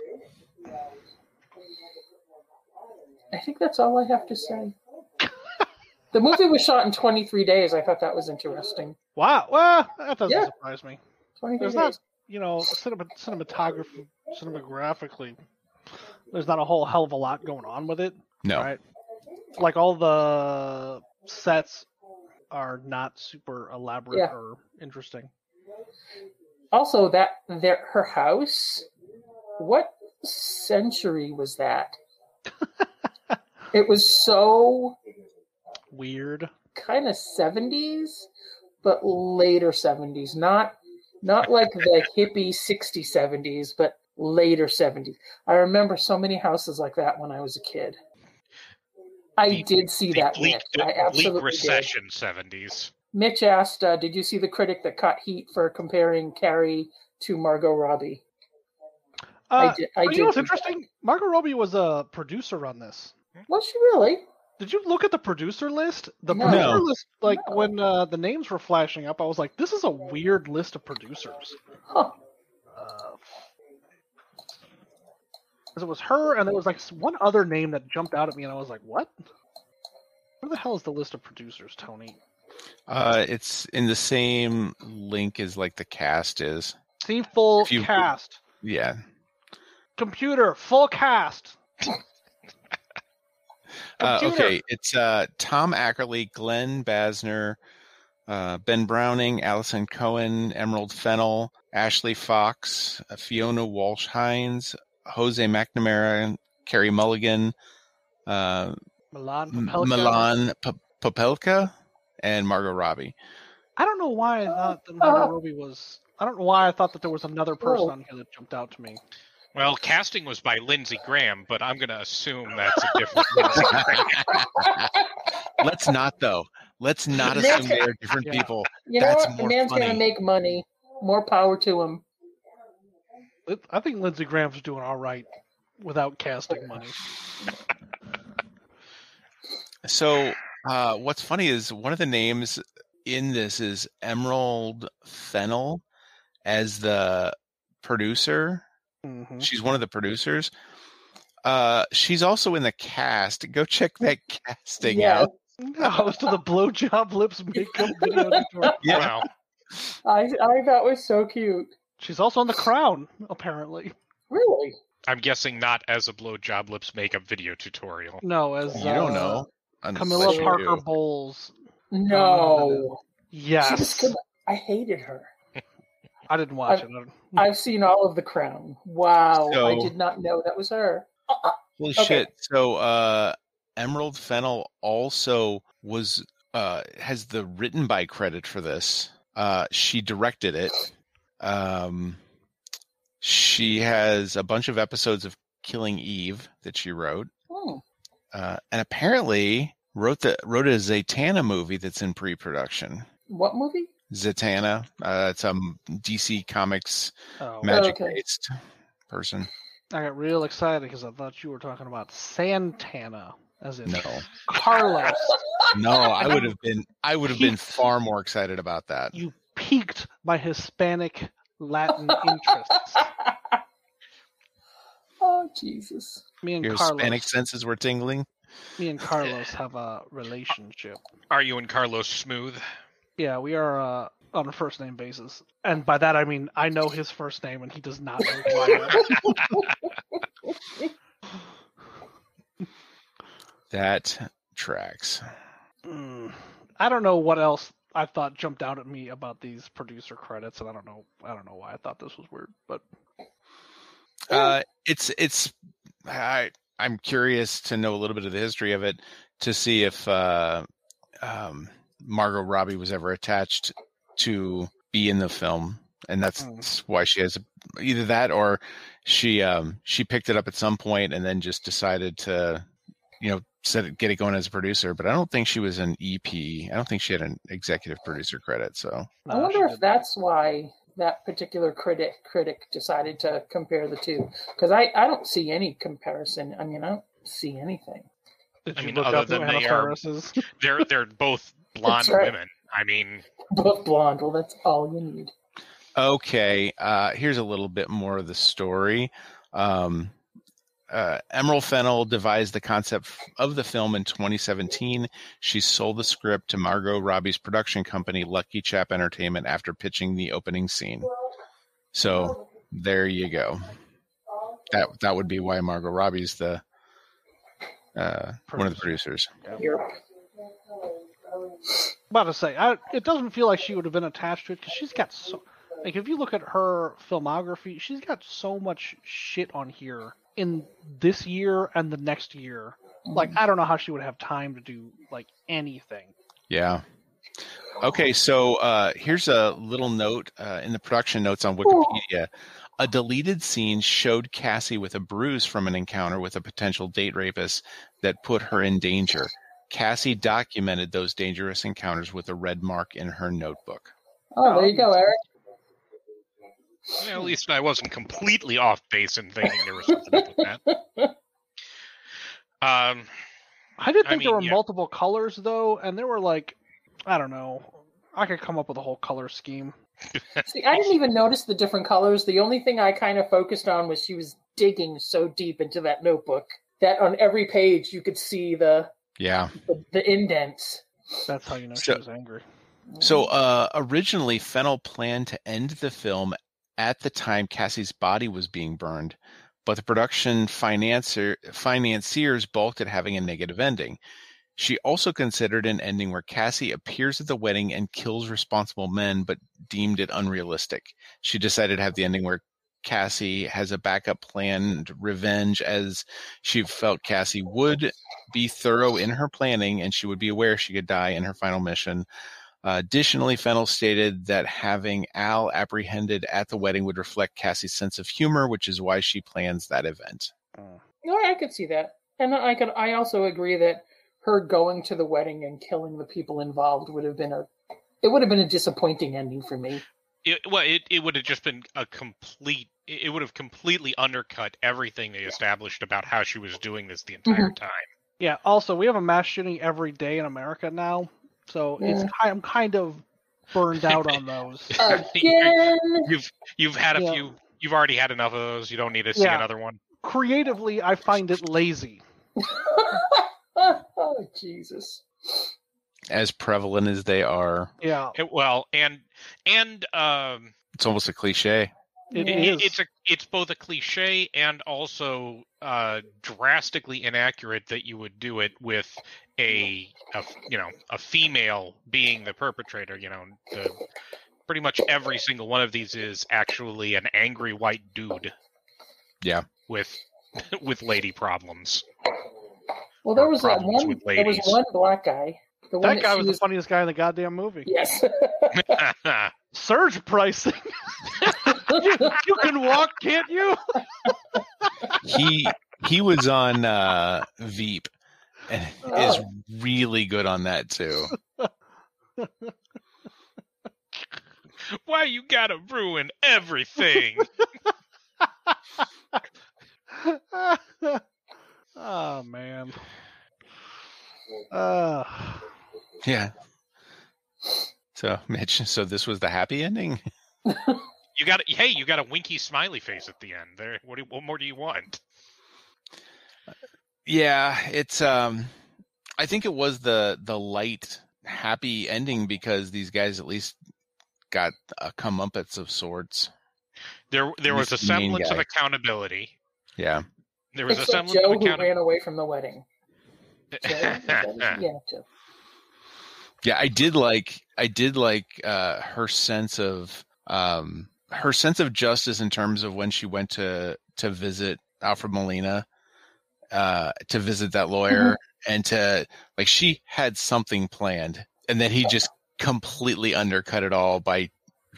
I think that's all I have to say. The movie was shot in 23 days. I thought that was interesting. Wow. Well, that doesn't Yeah. surprise me. 23 There's days. not, cinematographically, there's not a whole hell of a lot going on with it. No. Right? Like all the sets are not super elaborate Yeah. or interesting. Also, her house. What century was that? It was so Weird. kind of 70s, but later 70s. Not like the hippie 60s, 70s, but later 70s. I remember so many houses like that when I was a kid. I did see that, Mitch. I absolutely recession 70s. did. Mitch asked, did you see the critic that caught heat for comparing Carrie to Margot Robbie? I did. You know what's see interesting? Margot Robbie was a producer on this. that. Was she really? Did you look at the producer list? The No. producer list, like No. when the names were flashing up, I was like, "This is a weird list of producers." Huh. 'Cause it was her, and there was like one other name that jumped out at me, and I was like, "What? Where the hell is the list of producers, Tony?" It's in the same link as like the cast is. See, full If you- cast. Yeah. Computer, full cast. Computer. Okay, it's Tom Ackerley, Glenn Basner, Ben Browning, Allison Cohen, Emerald Fennell, Ashley Fox, Fiona Walsh-Hines, Jose McNamara, Carey Mulligan, Milan Popelka. Milan Popelka, and Margot Robbie. I don't know why I thought that Margot Robbie was. I don't know why I thought that there was another person on here that jumped out to me. Well, casting was by Lindsey Graham, but I'm going to assume that's a different Lindsey Graham. Let's not, though. Let's not assume they are different Yeah. people. You know That's what? The more man's funny. gonna make money. More power to him. I think Lindsey Graham's doing all right without casting money. So, what's funny is one of the names in this is Emerald Fennell as the producer. Mm-hmm. She's one of the producers. She's also in the cast. Go check that casting out. The host of the Blowjob Lips makeup video tutorial. Yeah. Wow. I thought was so cute. She's also on The Crown, apparently. Really? I'm guessing not as a blowjob lips makeup video tutorial. No, as You don't know. Camilla Unless you Parker do. Bowles. No. Yes. I hated her. I didn't watch it. I've seen all of The Crown. Wow. So- I did not know that was her. Holy Okay. shit. So Emerald Fennell also was has the written by credit for this. She directed it. She has a bunch of episodes of Killing Eve that she wrote. Oh. And apparently wrote a Zatanna movie that's in pre-production. What movie? Zatanna. It's a DC Comics Oh, magic-based person. I got real excited because I thought you were talking about Santana, as in No. Carlos. No, I would have been far more excited about that. You piqued my Hispanic Latin interests. Oh, Jesus. Me and Your Carlos. Hispanic senses were tingling. Me and Carlos have a relationship. Are you and Carlos smooth? Yeah, we are on a first name basis, and by that I mean I know his first name and he does not know mine. That tracks. I don't know what else I thought jumped out at me about these producer credits, and I don't know why I thought this was weird, but I'm curious to know a little bit of the history of it to see if Margot Robbie was ever attached to be in the film, and that's why she has either that or she picked it up at some point and then just decided to get it going as a producer. But I don't think she was an EP. I don't think she had an executive producer credit. So I wonder if that's why that particular critic decided to compare the two, because I don't see any comparison. I mean, I don't see anything. Did I you mean, look other up who than Anna they are- Faris is? They're both blonde That's right. women. I mean, Both blonde. Well, that's all you need. okay, here's a little bit more of the story. Emerald Fennell devised the concept of the film in 2017. She sold the script to Margot Robbie's production company, Lucky Chap Entertainment, after pitching the opening scene. So there you go. That would be why Margot Robbie's the one of the producers. Europe. About to say, it doesn't feel like she would have been attached to it because she's got so. Like, if you look at her filmography, she's got so much shit on here in this year and the next year. Like, I don't know how she would have time to do, like, anything. Yeah. Okay, so here's a little note in the production notes on Wikipedia. A deleted scene showed Cassie with a bruise from an encounter with a potential date rapist that put her in danger. Cassie documented those dangerous encounters with a red mark in her notebook. Oh, there you go, Eric. at least I wasn't completely off base in thinking there was something up with that. I did think there were yeah. multiple colors, though, and there were, like, I don't know. I could come up with a whole color scheme. See, I didn't even notice the different colors. The only thing I kind of focused on was she was digging so deep into that notebook that on every page you could see the indents. That's how you know So- she was angry. So originally, Fennell planned to end the film at the time Cassie's body was being burned, but the production financiers balked at having a negative ending. She also considered an ending where Cassie appears at the wedding and kills responsible men, but deemed it unrealistic. She decided to have the ending where Cassie has a backup planned revenge, as she felt Cassie would be thorough in her planning and she would be aware she could die in her final mission. Additionally, Fennell stated that having Al apprehended at the wedding would reflect Cassie's sense of humor, which is why she plans that event. No, I could see that. And I also agree that her going to the wedding and killing the people involved would have been a disappointing ending for me. it would have just been a complete. It would have completely undercut everything they established about how she was doing this the entire time. Yeah. Also, we have a mass shooting every day in America now, so I'm kind of burned out on those. Again. You've had a few. You've already had enough of those. You don't need to see another one. Creatively, I find it lazy. Oh, Jesus. As prevalent as they are. Yeah. And It's almost a cliche. It's both a cliche and also drastically inaccurate that you would do it with a female being the perpetrator. Pretty much every single one of these is actually an angry white dude. Yeah. With lady problems. Well, there was one black guy. That guy was the funniest guy in the goddamn movie. Yes. Surge pricing. you can walk, can't you? He was on Veep and is really good on that too. Why you gotta ruin everything? Oh man. Yeah. So Mitch, this was the happy ending? You got a winky smiley face at the end. There, what more do you want? Yeah, it's I think it was the light, happy ending because these guys at least got a comeuppance of sorts. There was a semblance of accountability. Yeah. There was Except a semblance Joe of who ran away from the wedding. Joe? Yeah, I did like her sense of justice in terms of when she went to visit Alfred Molina, to visit that lawyer, and to she had something planned, and then he just completely undercut it all by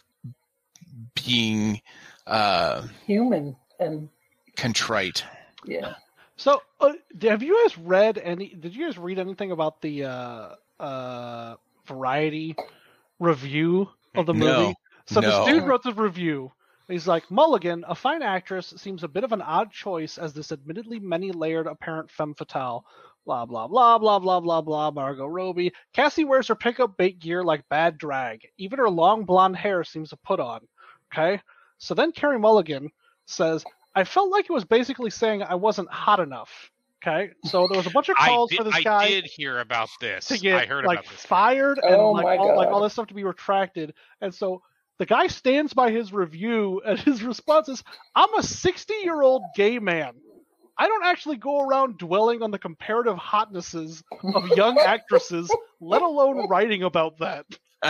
being human and contrite. Yeah. So, have you guys read did you guys read anything about the Variety review of the movie? No. So this dude wrote this review. He's like, Mulligan, a fine actress, seems a bit of an odd choice as this admittedly many-layered apparent femme fatale. Blah, blah, blah, blah, blah, blah, blah, Margot Robbie. Cassie wears her pickup bait gear like bad drag. Even her long blonde hair seems a put-on. Okay? So then Carey Mulligan says, I felt like it was basically saying I wasn't hot enough. Okay? So there was a bunch of calls for this guy. I did hear about this. To get, I heard about this. Fired and all this stuff to be retracted. And so the guy stands by his review, and his response is, I'm a 60-year-old gay man. I don't actually go around dwelling on the comparative hotnesses of young actresses, let alone writing about that.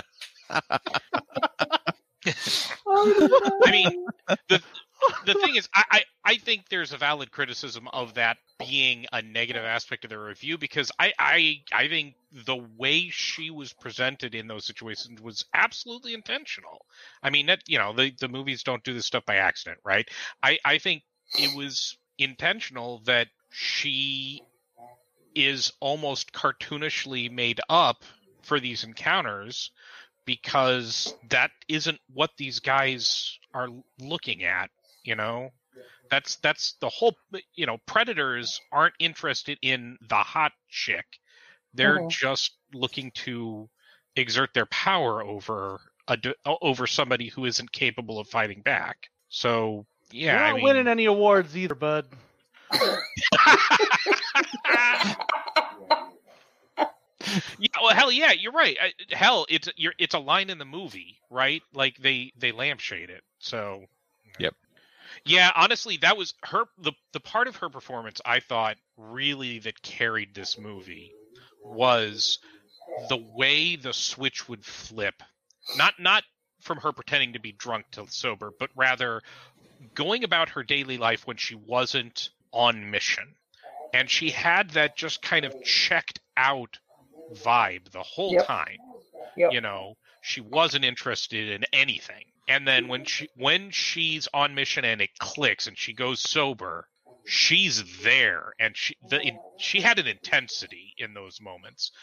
I mean, the thing is, I think there's a valid criticism of that being a negative aspect of the review, because I think the way she was presented in those situations was absolutely intentional. I mean, that the movies don't do this stuff by accident, right? I think it was intentional that she is almost cartoonishly made up for these encounters, because that isn't what these guys are looking at. That's the whole. Predators aren't interested in the hot chick. They're just looking to exert their power over somebody who isn't capable of fighting back. So yeah, you're not winning any awards either, bud. Yeah, well, hell yeah, you're right. It's a line in the movie, right? Like they lampshade it. So yep. Yeah, honestly, that was the part of her performance I thought really that carried this movie was the way the switch would flip. Not from her pretending to be drunk to sober, but rather going about her daily life when she wasn't on mission. And she had that just kind of checked out vibe the whole time. Yep. She wasn't interested in anything. And then when she's on mission and it clicks and she goes sober, she's there, and she had an intensity in those moments.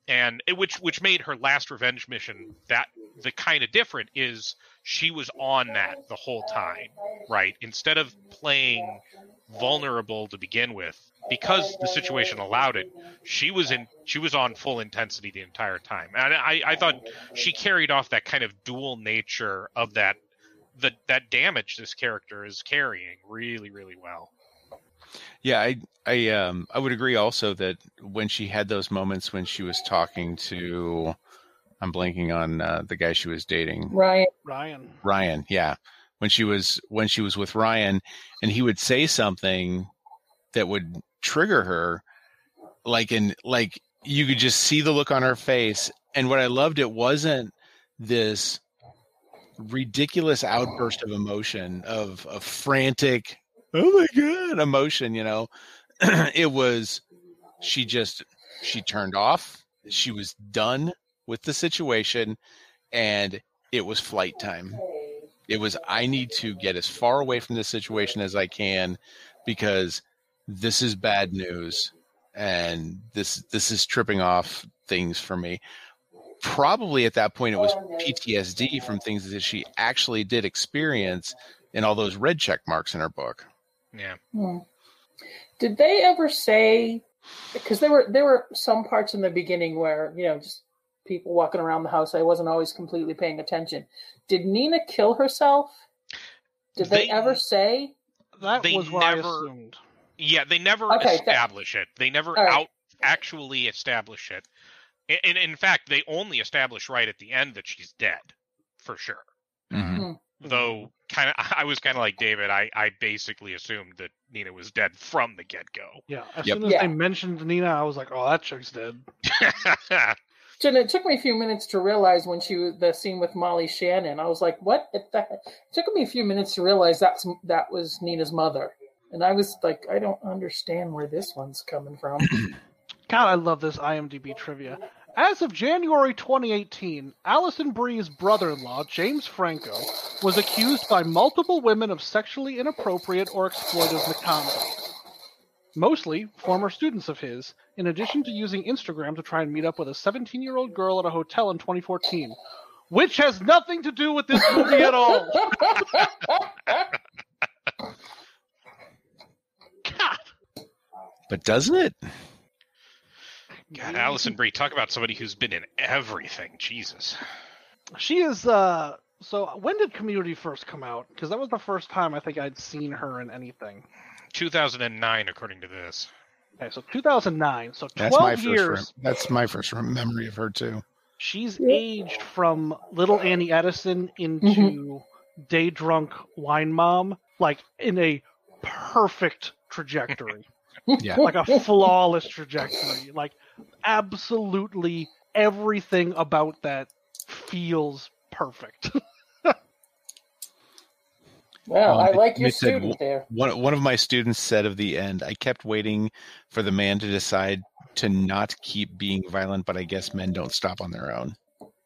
and which made her last revenge mission that the kind of different is she was on that the whole time, right? Instead of playing vulnerable to begin with, because the situation allowed it, she was on full intensity the entire time. And I thought she carried off that kind of dual nature of that damage this character is carrying really, really well. Yeah, I would agree also that when she had those moments when she was talking to, I'm blanking on the guy she was dating. Ryan. Yeah. When she was with Ryan and he would say something that would trigger her, like you could just see the look on her face. And what I loved, it wasn't this ridiculous outburst of emotion of frantic, oh my God, emotion, it was, she turned off. She was done with the situation and it was flight time. It was, I need to get as far away from this situation as I can because this is bad news and this is tripping off things for me. Probably at that point it was PTSD from things that she actually did experience in all those red check marks in her book. Yeah. Did they ever say, because there were some parts in the beginning where, just people walking around the house, I wasn't always completely paying attention. Did Nina kill herself? Did they ever say? That was what I assumed. Yeah, they never establish it. They never actually establish it. And in fact, they only establish right at the end that she's dead, for sure. Mm-hmm. Though, I was kind of like David. I basically assumed that Nina was dead from the get-go. Yeah, as soon as they mentioned Nina, I was like, "Oh, that chick's dead." And it took me a few minutes to realize when the scene with Molly Shannon. I was like, "What?" It took me a few minutes to realize that was Nina's mother, and I was like, "I don't understand where this one's coming from." God, I love this IMDb trivia. As of January 2018, Alison Brie's brother-in-law, James Franco, was accused by multiple women of sexually inappropriate or exploitive misconduct. Mostly former students of his, in addition to using Instagram to try and meet up with a 17-year-old girl at a hotel in 2014, which has nothing to do with this movie at all. God. But doesn't it? God, Alison Brie, talk about somebody who's been in everything. Jesus. She is, so when did Community first come out? Because that was the first time I think I'd seen her in anything. 2009, according to this. Okay, so 2009. So 12 years. That's my first memory of her, too. She's aged from Little Annie Edison into Day Drunk Wine Mom, like in a perfect trajectory. Yeah. Like a flawless trajectory. Like absolutely everything about that feels perfect. Well, I like your student there. One of my students said of the end, I kept waiting for the man to decide to not keep being violent, but I guess men don't stop on their own.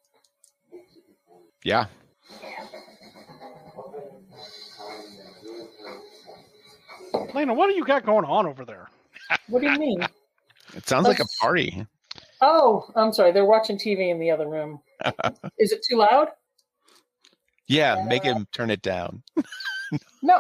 Yeah. Lena, what do you got going on over there? What do you mean? It sounds like a party. Oh, I'm sorry. They're watching TV in the other room. Is it too loud? Yeah, make him turn it down. No,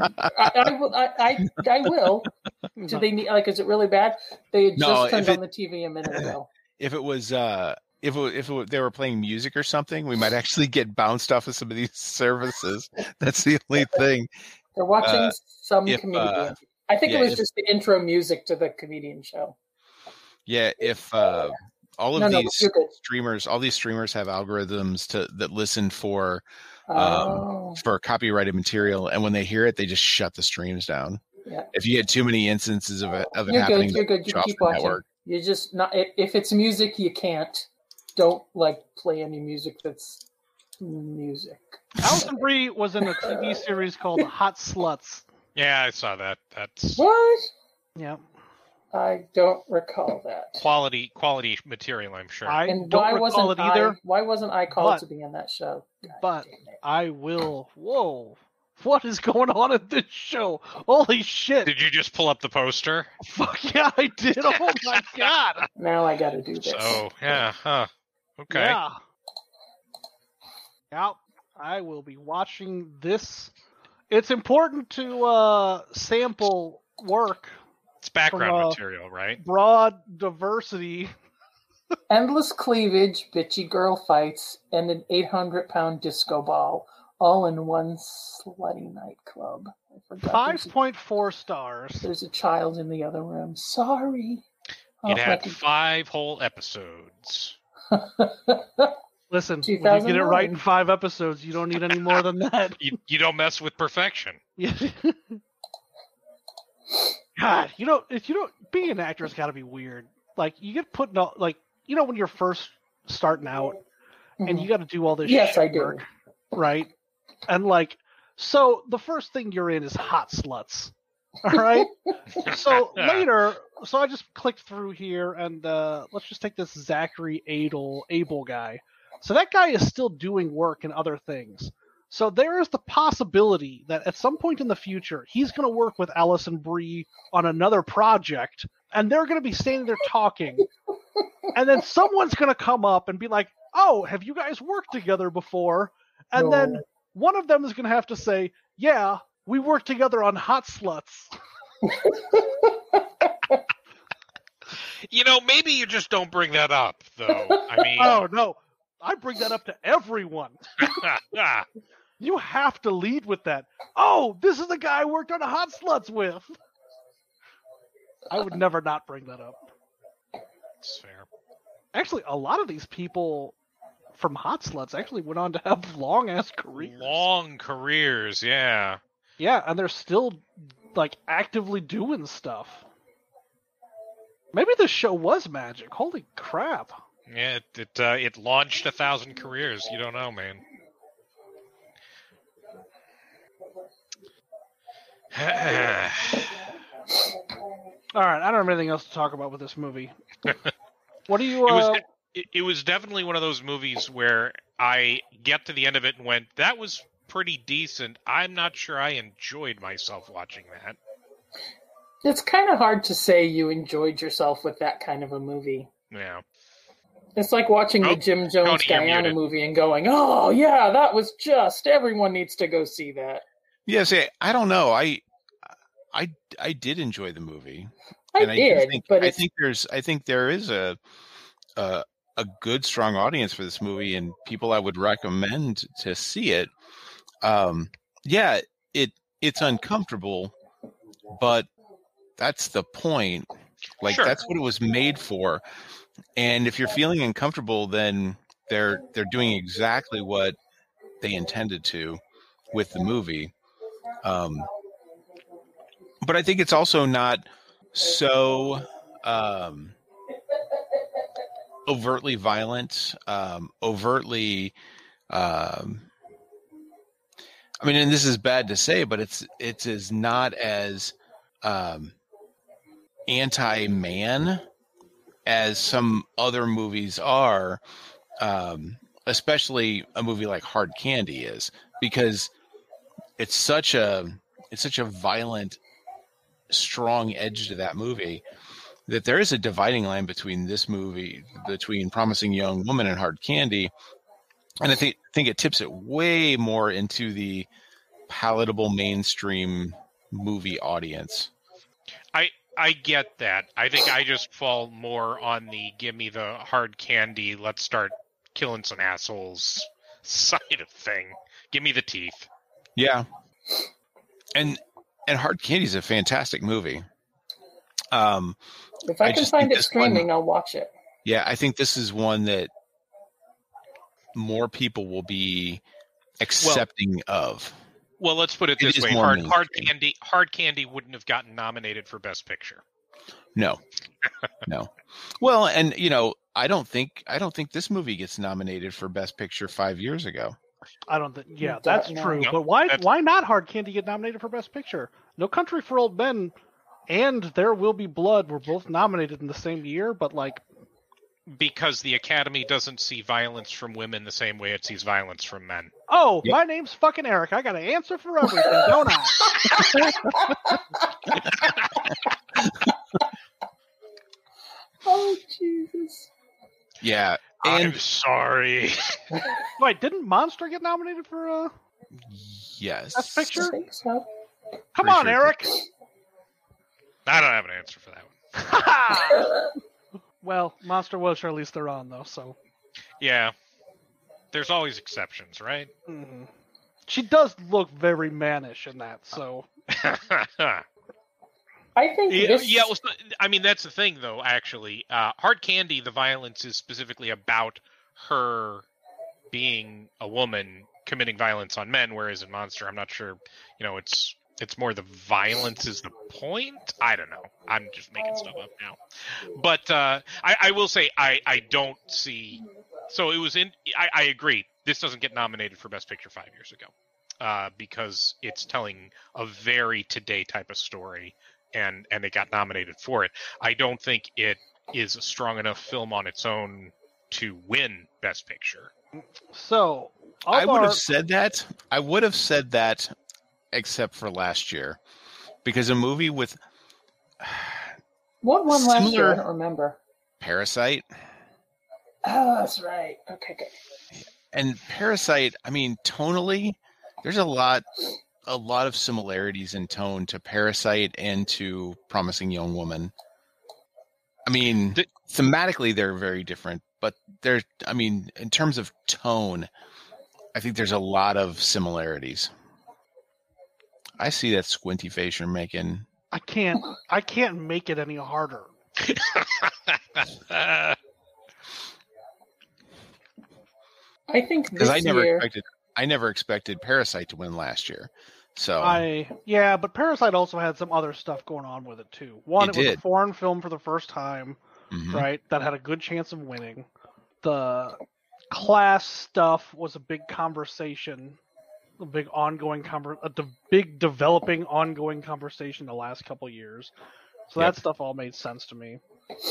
I will. Do they need, like, is it really bad? They had just turned on the TV a minute ago. If it was, if they were playing music or something, we might actually get bounced off of some of these services. That's the only thing. They're watching some comedian. I think it was just the intro music to the comedian show. Yeah, if all these streamers have algorithms that listen for copyrighted material, and when they hear it, they just shut the streams down. Yeah. If you get too many instances of it happening, you're good. You can keep watching. Network. You're just not. If it's music, you can't. Don't play any music that's music. Alison Brie was in a TV series called Hot Sluts. Yeah, I saw that. That's what? Yeah. I don't recall that. Quality material, I'm sure. Why wasn't I called to be in that show? God but I will. Whoa! What is going on in this show? Holy shit! Did you just pull up the poster? Fuck yeah, I did. Oh my god. Now I got to do this. So yeah, huh? Okay. Yeah. Yep. I will be watching this. It's important to sample work, It's background From, material, right? broad diversity. Endless cleavage, bitchy girl fights, and an 800-pound disco ball, all in one slutty nightclub. I forgot. 5.4 stars. There's a child in the other room. Sorry. It had Lucky. 5 whole episodes. Listen, when you get it 2009. right in 5 episodes, you don't need any more than that. You don't mess with perfection. God, being an actor has got to be weird. Like, you get put in, like, when you're first starting out, and you got to do all this Yes, shit I do. work, right? And, like, so the first thing you're in is Hot Sluts, all right? So later, I just clicked through here, and let's just take this Zachary Abel guy. So that guy is still doing work in other things. So there is the possibility that at some point in the future, he's going to work with Alison Brie on another project, and they're going to be standing there talking, and then someone's going to come up and be like, "Oh, have you guys worked together before?" And No. then one of them is going to have to say, "Yeah, we worked together on Hot Sluts." Maybe you just don't bring that up, though. I mean, Oh no, I bring that up to everyone. You have to lead with that. Oh, this is the guy I worked on Hot Sluts with. I would never not bring that up. That's fair. Actually, a lot of these people from Hot Sluts actually went on to have long-ass careers. Long careers, yeah. Yeah, and they're still, like, actively doing stuff. Maybe this show was magic. Holy crap. Yeah, it launched 1,000 careers. You don't know, man. All right, I don't have anything else to talk about with this movie. What do you... It was definitely one of those movies where I get to the end of it and went, that was pretty decent. I'm not sure I enjoyed myself watching that. It's kind of hard to say you enjoyed yourself with that kind of a movie. Yeah. It's like watching the Jim Jones Tony, you're Guyana muted. movie and going, "Oh yeah, that was just. Everyone needs to go see that." Yeah, see, I don't know. I did enjoy the movie. I do did, think, but I it's think there is a good strong audience for this movie and people I would recommend to see it. Yeah, it's uncomfortable, but that's the point. Like Sure. that's what it was made for. And if you're feeling uncomfortable, then they're doing exactly what they intended to with the movie. But I think it's also not so overtly violent, overtly. I mean, and this is bad to say, but it is not as anti-man as some other movies are, especially a movie like Hard Candy is, because it's such a violent, strong edge to that movie that there is a dividing line between this movie, between Promising Young Woman and Hard Candy, and I think it tips it way more into the palatable mainstream movie audience. I get that. I think I just fall more on the give me the hard candy, let's start killing some assholes side of thing. Give me the teeth. Yeah. And Hard Candy is a fantastic movie. if I can just find think it this streaming, one- I'll watch it. Yeah, I think this is one that more people will be accepting of. Well, let's put it It this is way: more Hard Candy wouldn't have gotten nominated for Best Picture. No. Well, and I don't think this movie gets nominated for Best Picture 5 years ago. I don't think... Yeah, No, that's no. true. No, But why that's- why not Hard Candy get nominated for Best Picture? No Country for Old Men and There Will Be Blood were both nominated in the same year, but, like, Because the Academy doesn't see violence from women the same way it sees violence from men. Oh, Yep. my name's fucking Eric. I got an answer for everything, don't I? Oh, Jesus. Yeah, I'm and sorry. Wait, didn't Monster get nominated for yes, Best Picture? I think so. Come Pretty on, sure. Eric. I don't have an answer for that one. Well, Monster was Charlize Theron, though, so Yeah. There's always exceptions, right? mhm. She does look very mannish in that. So I think this... Yeah, well, I mean, that's the thing, though, actually. Hard Candy, the violence is specifically about her being a woman committing violence on men, whereas in Monster, I'm not sure, it's more the violence is the point? I don't know. I'm just making stuff up now. But I will say, I don't see... So it was in... I agree. This doesn't get nominated for Best Picture 5 years ago. Because it's telling a very today type of story, and it got nominated for it. I don't think it is a strong enough film on its own to win Best Picture. I would have said that. I would have said that, except for last year, because a movie with What one last year? similar- I don't remember. Parasite Oh, that's right. Okay, good. and Parasite. I mean, tonally, there's a lot of similarities in tone to Parasite and to Promising Young Woman. I mean, thematically they're very different, but in terms of tone, I think there's a lot of similarities. I see that squinty face you're making. I can't make it any harder. I think Because this I never expected Parasite to win last year. So But Parasite also had some other stuff going on with it too. One, it was a foreign film for the first time, mhm. right? That had a good chance of winning. The class stuff was a big conversation, a big ongoing big developing ongoing conversation the last couple years. So Yep. that stuff all made sense to me.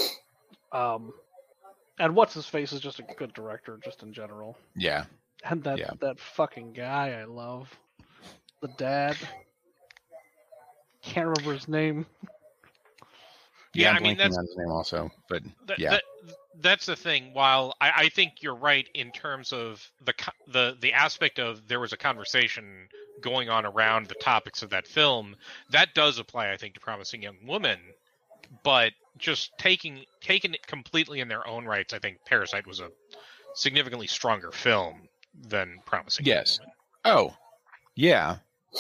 And what's his face is just a good director, just in general. Yeah. And that fucking guy I love, the dad. Can't remember his name. Yeah, I'm I mean, blanking on his name also, but yeah. That's the thing. While I think you're right in terms of the aspect of there was a conversation going on around the topics of that film, that does apply, I think, to Promising Young Woman. But just taking it completely in their own rights, I think Parasite was a significantly stronger film than Promising Young Woman. Oh, yeah.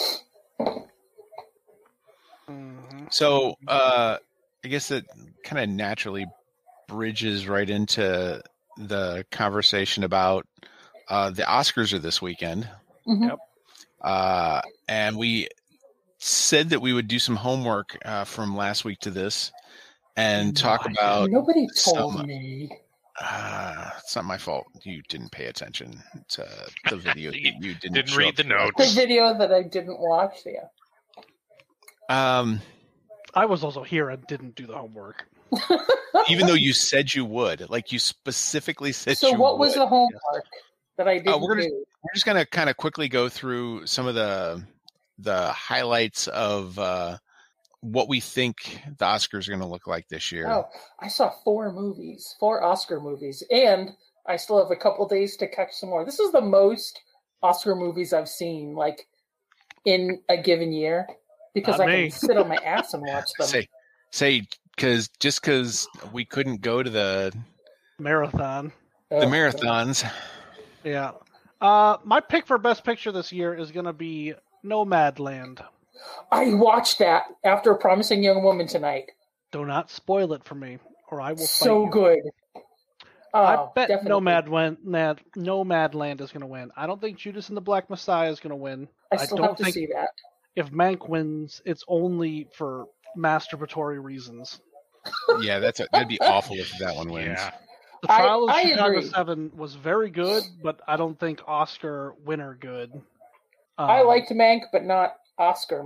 Mm-hmm. So I guess that kind of naturally bridges right into the conversation about the Oscars are this weekend. Mhm. Yep. And we said that we would do some homework from last week to this and talk about Nobody told me. it's not my fault. You didn't pay attention to the video. You didn't show read up the for notes. The video that I didn't watch, yeah. that. I was also here and didn't do the homework. Even though you said you would, like you specifically said So you what would. was the homework that I didn't we're do? just going to kind of quickly go through some of the highlights of what we think the Oscars are going to look like this year. Oh, I saw 4 Oscar movies, and I still have a couple days to catch some more. This is the most Oscar movies I've seen, like, in a given year, because Not I me. can sit on my ass and watch them. Say, because we couldn't go to the Marathon. Oh, marathons. Yeah. My pick for Best Picture this year is going to be Nomadland. I watched that after Promising Young Woman tonight. Do not spoil it for me, or I will fight So you. good. I Oh, bet definitely. Nomadland is going to win. I don't think Judas and the Black Messiah is going to win. I still don't have to think see that. if Mank wins, it's only for masturbatory reasons. Yeah, that'd be awful if that one wins. Yeah. The Trial I of Chicago agree. 7 was very good, but I don't think Oscar winner good. I liked Mank, but not Oscar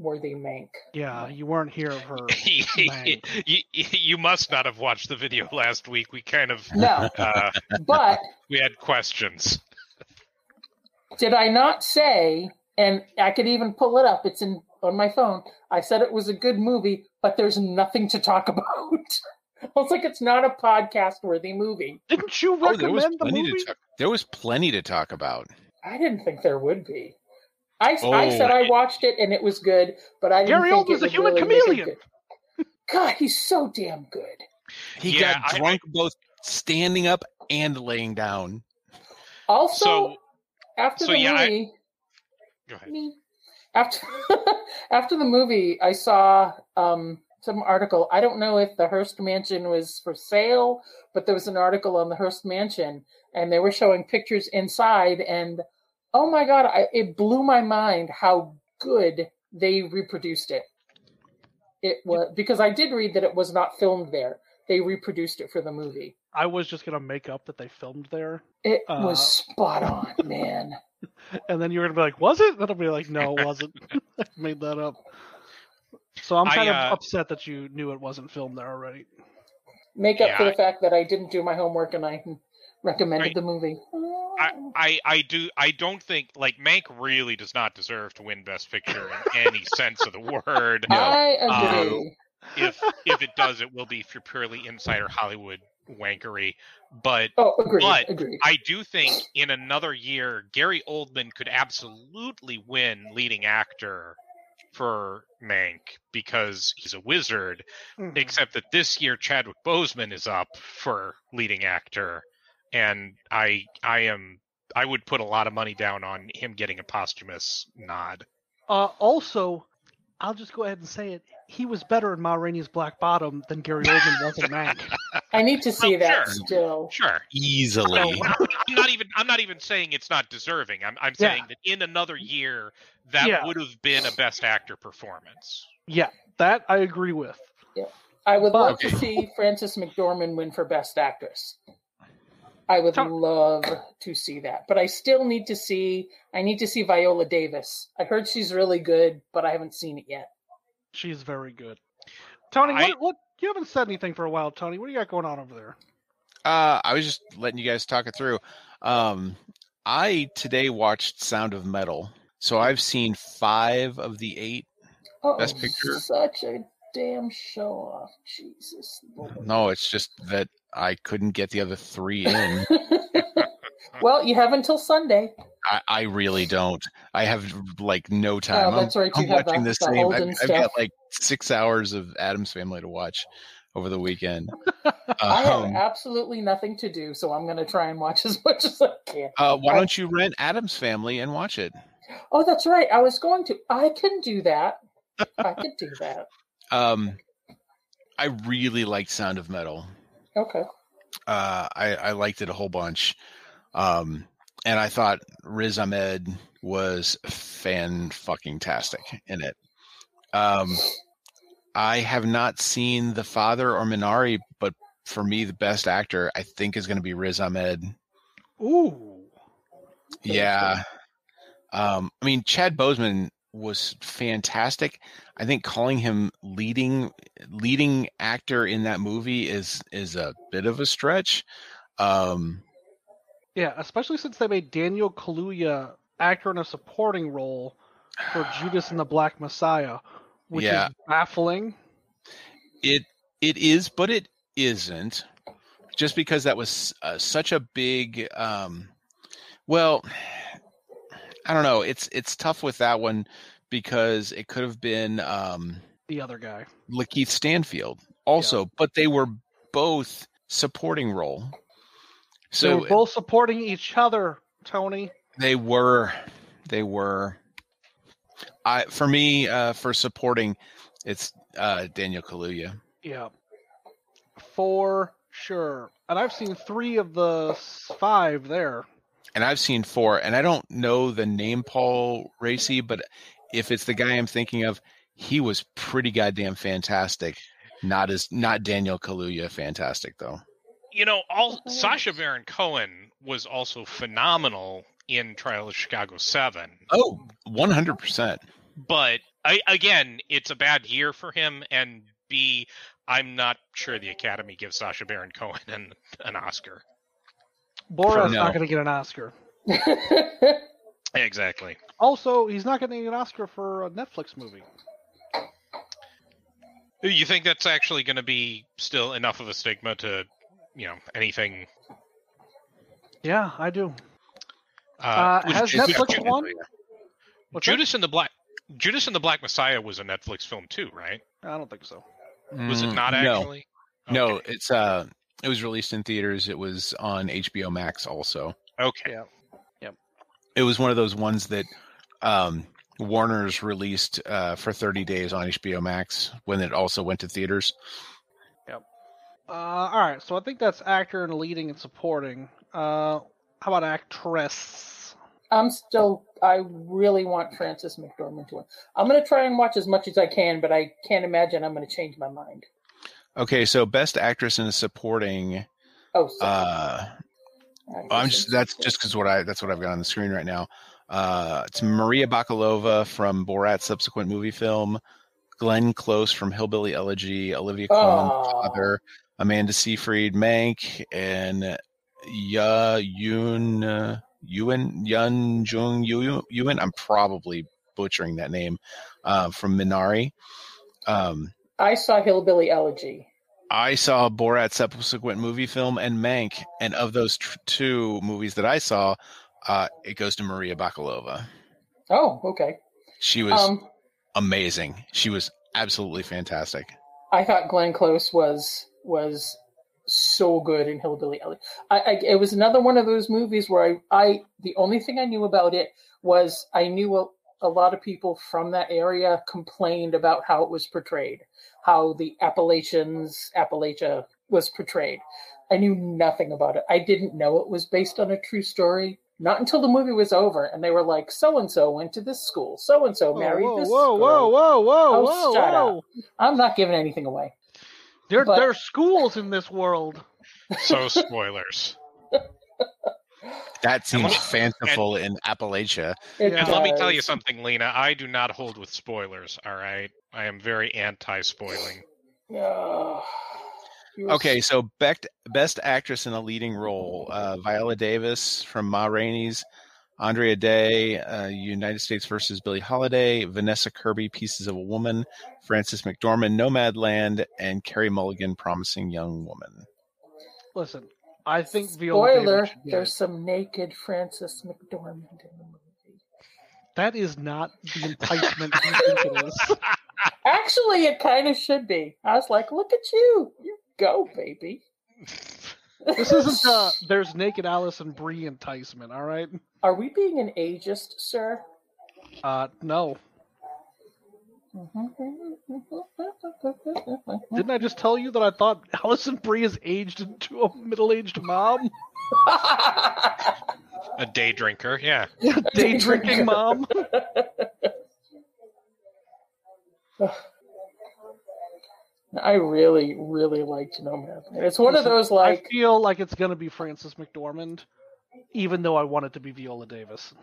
worthy Mank. Yeah, you weren't here for Mank. You must not have watched the video last week. We kind of No, but we had questions. did I not say? And I could even pull it up. It's on my phone. I said it was a good movie, but there's nothing to talk about. I was like, it's not a podcast-worthy movie. Didn't you Oh, recommend the movie? There was plenty to talk about. I didn't think there would be. I Oh. said I watched it and it was good, but I didn't Gary think Oldman's it a would human really make it chameleon. good. God, he's so damn good. He Yeah, got drunk both standing up and laying down. Also, So after the yeah, movie, go ahead. after after the movie, I saw some article. I don't know if the Hearst Mansion was for sale, but there was an article on the Hearst Mansion, and they were showing pictures inside. And oh my God, it blew my mind how good they reproduced it. It was because I did read that it was not filmed there. They reproduced it for the movie. I was just gonna make up that they filmed there, It was spot on, man. and then you're gonna be like, "Was it?" Then I'll be like, "No, it wasn't." I made that up. So I'm kind of upset that you knew it wasn't filmed there already. Make up for Yeah. the fact that I didn't do my homework and I recommended Right. the movie. I don't think like Mank really does not deserve to win Best Picture in any sense of the word. I agree. If it does, it will be for purely insider Hollywood wankery. But Agreed. I do think in another year, Gary Oldman could absolutely win leading actor for Mank because he's a wizard. Mhm. Except that this year Chadwick Boseman is up for leading actor, and I would put a lot of money down on him getting a posthumous nod. Also, I'll just go ahead and say it. He was better in Ma Rainey's Black Bottom than Gary Oldman was in Mank. I need to see that sure. still. Sure. Easily. I'm not even saying it's not deserving. I'm saying that in another year that would have been a best actor performance. Yeah, that I agree with. I would love Okay. to see Frances McDormand win for Best Actress. I would love to see that, but I still need to see. I need to see Viola Davis. I heard she's really good, but I haven't seen it yet. She's very good. Tony, what you haven't said anything for a while, Tony. What do you got going on over there? I was just letting you guys talk it through. I today watched Sound of Metal, so I've seen 5 of the 8 Best Picture. Such a damn show off, Jesus Lord. No, it's just that I couldn't get the other 3 in. Well, you have until Sunday. I really don't. I have like no time. Oh, that's right. I'm You have watching the the same. Holden I've stuff. got like 6 hours of Addams Family to watch over the weekend. I have absolutely nothing to do, so I'm going to try and watch as much as I can. Why don't you rent Addams Family and watch it? Oh, that's right. I was going to. I can do that. I could do that. I really liked Sound of Metal. Okay. I liked it a whole bunch. And I thought Riz Ahmed was fan-fucking-tastic in it. I have not seen The Father or Minari, but for me, the best actor, I think, is going to be Riz Ahmed. Ooh. Yeah. I mean, Chad Boseman was fantastic. I think calling him leading actor in that movie is a bit of a stretch. Yeah, especially since they made Daniel Kaluuya actor in a supporting role for Judas and the Black Messiah, which is baffling. It is, but it isn't. Just because that was such a big, well, I don't know. It's tough with that one because it could have been The other guy, Lakeith Stanfield, also, but they were both supporting role. So they were both supporting each other, Tony. They were. For me, for supporting, it's Daniel Kaluuya. Yeah, for sure. And I've seen 3 of the 5 there. And I've seen 4, and I don't know the name Paul Raci, but if it's the guy I'm thinking of, he was pretty goddamn fantastic. Not Daniel Kaluuya fantastic though. You know, Sacha Baron Cohen was also phenomenal in Trial of Chicago 7. Oh, 100%. But Again, it's a bad year for him, and B, I'm not sure the Academy gives Sacha Baron Cohen an Oscar. Borat's No. not going to get an Oscar. Exactly. Also, he's not getting an Oscar for a Netflix movie. You think that's actually going to be still enough of a stigma to, anything? Yeah, I do. Was Has Netflix won? What's that? Judas and the Black Messiah was a Netflix film too, right? I don't think so. Was it not No. actually? No, Okay. it was released in theaters. It was on HBO Max also. Okay. Yeah. It was one of those ones that Warner's released for 30 days on HBO Max when it also went to theaters. All right, so I think that's actor and leading and supporting. How about actress? I really want Frances McDormand to win. I'm going to try and watch as much as I can, but I can't imagine I'm going to change my mind. Okay, so best actress in a supporting. Oh, sorry. That's just because that's what I've got on the screen right now. It's Maria Bakalova from Borat's subsequent movie film, Glenn Close from Hillbilly Elegy, Olivia Colman, Father, Amanda Seyfried, Mank, and Yun Jung Ewan. I'm probably butchering that name from Minari. I saw Hillbilly Elegy. I saw Borat's subsequent movie film and Mank, and of those two movies that I saw, it goes to Maria Bakalova. Oh, okay. She was amazing. She was absolutely fantastic. I thought Glenn Close was so good in Hillbilly Elegy. It was another one of those movies where the only thing I knew about it was I knew a lot of people from that area complained about how it was portrayed, how the Appalachia was portrayed. I knew nothing about it. I didn't know it was based on a true story. Not until the movie was over, and they were like, so-and-so went to this school, so-and-so married this girl. Whoa, shut up. I'm not giving anything away. There are schools in this world. So spoilers. That seems fanciful in Appalachia. It And let me tell does. you something, Lena. I do not hold with spoilers, all right? I am very anti-spoiling. Okay, so best actress in a leading role: Viola Davis from Ma Rainey's, Andrea Day, United States versus Billie Holiday, Vanessa Kirby, Pieces of a Woman, Frances McDormand, Nomadland, and Carey Mulligan, Promising Young Woman. Listen, I think Viola Spoiler, Davis should get there's it. some naked Frances McDormand in the movie. That is not the enticement you think it is. Actually, it kind of should be. I was like, look at you. You go, baby. This isn't there's naked Allison Brie enticement, all right? Are we being an ageist, sir? No. Didn't I just tell you that I thought Allison Brie is aged into a middle-aged mom? A day drinker, yeah. Day drinking mom? I really, really liked Nomadland. It's one of those I like feel like it's going to be Frances McDormand, even though I want it to be Viola Davis.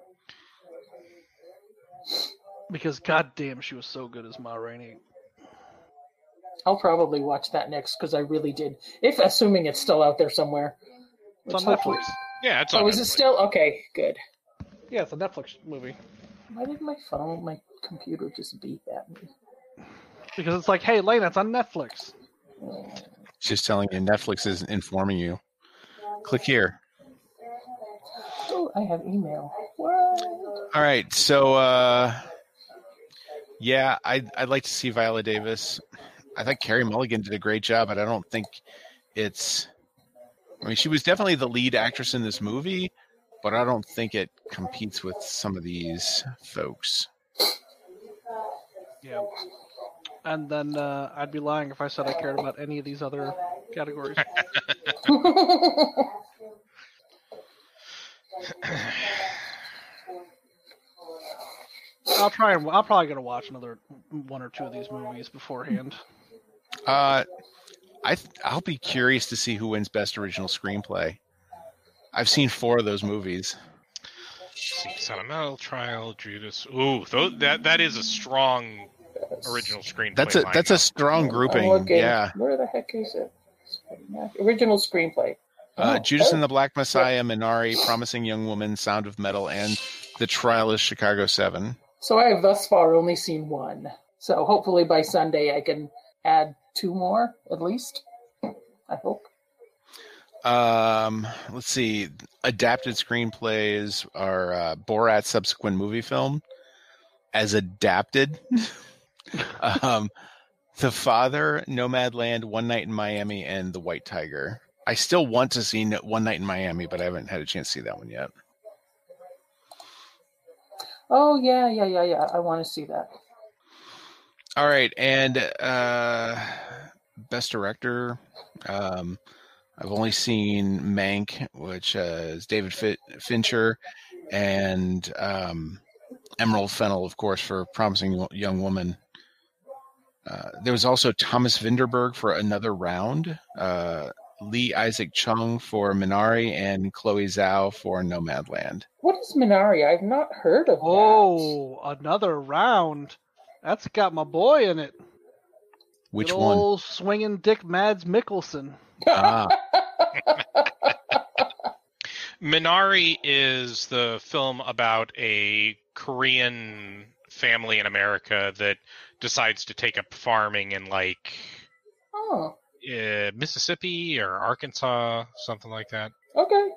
Because goddamn, she was so good as Ma Rainey. I'll probably watch that next because I really did. If assuming it's still out there somewhere. It's on Which hopefully- Netflix. Yeah, it's on Oh, is it Netflix. still okay? Good. Yeah, it's a Netflix movie. Why did my computer just beep at me? Because it's like, hey, Lena, it's on Netflix. Just telling you, Netflix is informing you. Click here. Oh, I have email. What? All right, so yeah, I'd like to see Viola Davis. I think Carey Mulligan did a great job, but I don't think it's. I mean, she was definitely the lead actress in this movie, but I don't think it competes with some of these folks. Yeah. And then I'd be lying if I said I cared about any of these other categories. I'll probably gonna watch another one or two of these movies beforehand. I'll be curious to see who wins Best Original Screenplay. I've seen 4 of those movies. see, Son of Metal, Trial, Judas. Ooh, that is a strong original screenplay. That's a strong I'm grouping. looking. Yeah. Where the heck is it? Original screenplay. Oh, Judas and the Black Messiah, Minari, Promising Young Woman, Sound of Metal, and The Trial of Chicago 7. So I have thus far only seen one. So hopefully by Sunday I can add 2 more at least. I hope. Let's see. Adapted screenplays are Borat's subsequent movie film as adapted. The Father, Nomadland, One Night in Miami, and The White Tiger. I still want to see One Night in Miami, but I haven't had a chance to see that one yet. Oh, yeah. I want to see that. All right, and Best Director. I've only seen Mank, which is David Fincher, and Emerald Fennell, of course, for Promising Young Woman. There was also Thomas Vinterberg for Another Round, Lee Isaac Chung for Minari, and Chloe Zhao for Nomadland. What is Minari? I've not heard of that. Oh, Another Round. That's got my boy in it. Which Good one? old swinging Dick Mads Mikkelsen. Minari is the film about a Korean family in America that decides to take up farming in Mississippi or Arkansas, something like that. Okay.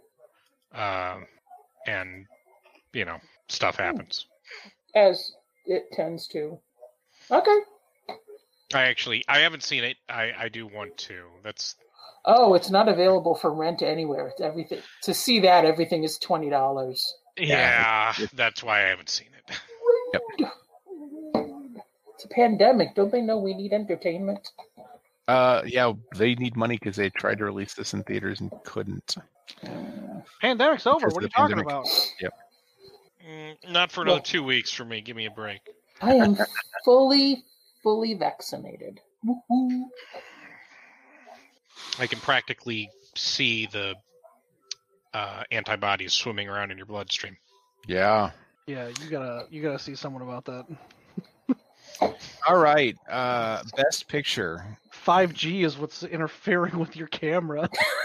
And stuff happens. As it tends to. Okay. I haven't seen it. I do want to. Oh, it's not available for rent anywhere. It's everything. To see that, everything is $20. Yeah, that's why I haven't seen it. Yep. It's a pandemic. Don't they know we need entertainment? Yeah, they need money because they tried to release this in theaters and couldn't. Pandemic's over. Because What are you of the talking pandemic. about? Yep. Not for another 2 weeks for me. Give me a break. I am fully vaccinated. Woo-hoo. I can practically see the antibodies swimming around in your bloodstream. Yeah. Yeah, you gotta see someone about that. All right. Best Picture. 5G is what's interfering with your camera.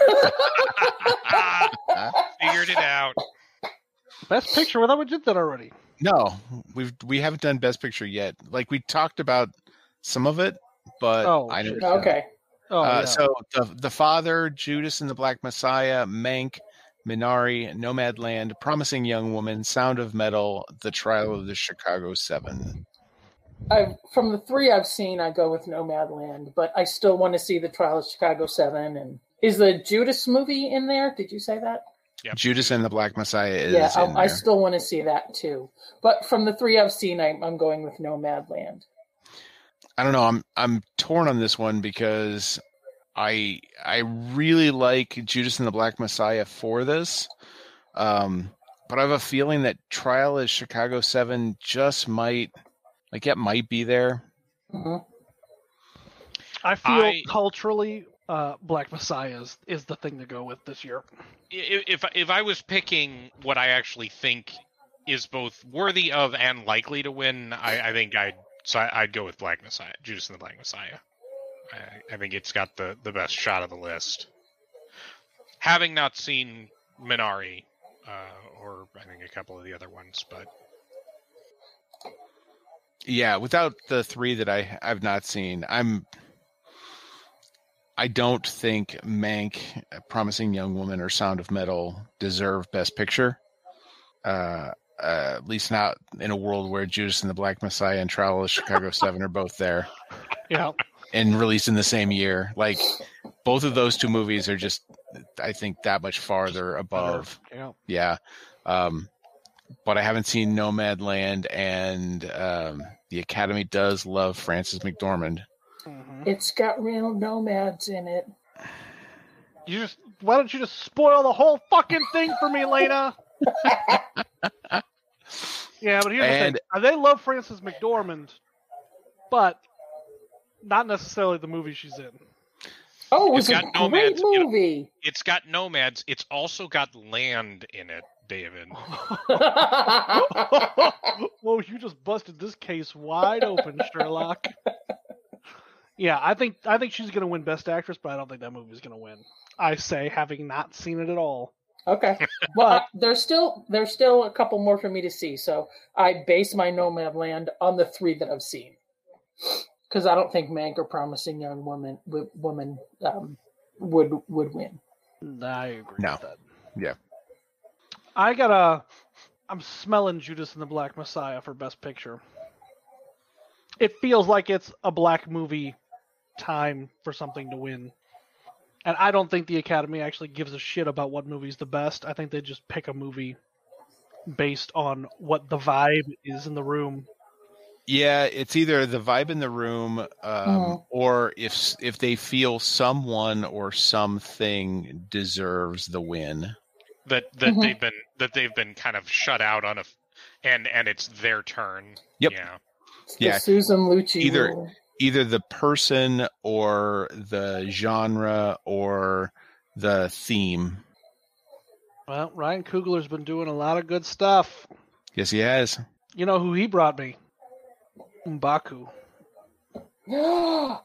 Figured it out. Best Picture. I thought we did that already. No, we haven't done Best Picture yet. Like we talked about some of it, but I didn't. Okay. Oh, yeah. So the Father, Judas and the Black Messiah, Mank, Minari, Nomadland, Promising Young Woman, Sound of Metal, The Trial of the Chicago 7. From the 3 I've seen, I go with Nomadland, but I still want to see The Trial of Chicago 7. And is the Judas movie in there? Did you say that? Yep. Judas and the Black Messiah is Yeah, in there. I still want to see that too. But from the 3 I've seen, I'm going with Nomadland. I don't know. I'm torn on this one because I really like Judas and the Black Messiah for this, but I have a feeling that Trial of Chicago 7 just might be there. Mm-hmm. I feel culturally, Black Messiah is the thing to go with this year. If I was picking what I actually think is both worthy of and likely to win, I think I'd go with Black Messiah, Judas and the Black Messiah. I think it's got the best shot of the list. Having not seen Minari, or I think a couple of the other ones, but yeah, without the 3 that I've not seen, I don't think Mank, Promising Young Woman, or Sound of Metal deserve Best Picture. At least not in a world where Judas and the Black Messiah and Trial of Chicago 7 are both there. Yeah. And released in the same year. Like, both of those 2 movies are just, I think, that much farther above. Yeah. But I haven't seen Nomadland, and the Academy does love Frances McDormand. Mm-hmm. It's got real nomads in it. Why don't you just spoil the whole fucking thing for me, Lena? Yeah, but here's the thing. They love Frances McDormand, but not necessarily the movie she's in. Oh, it's a great movie. It's got nomads. It's also got land in it David. Whoa, you just busted this case wide open, Sherlock. Yeah, I think she's gonna win Best Actress, but I don't think that movie's gonna win. I say, having not seen it at all. Okay. Well, there's still a couple more for me to see, so I base my Nomadland on the 3 that I've seen, because I don't think Mank or Promising Young Woman would win. I agree No. with that. Yeah. I'm smelling Judas and the Black Messiah for Best Picture. It feels like it's a black movie time for something to win. And I don't think the Academy actually gives a shit about what movie's the best. I think they just pick a movie based on what the vibe is in the room. Yeah, it's either the vibe in the room, or if they feel someone or something deserves the win. That they've been kind of shut out on and it's their turn. Yep. Yeah. Yeah. Susan Lucci. Either the person or the genre or the theme. Well, Ryan Coogler's been doing a lot of good stuff. Yes, he has. You know who he brought me? M'Baku. M'Baku.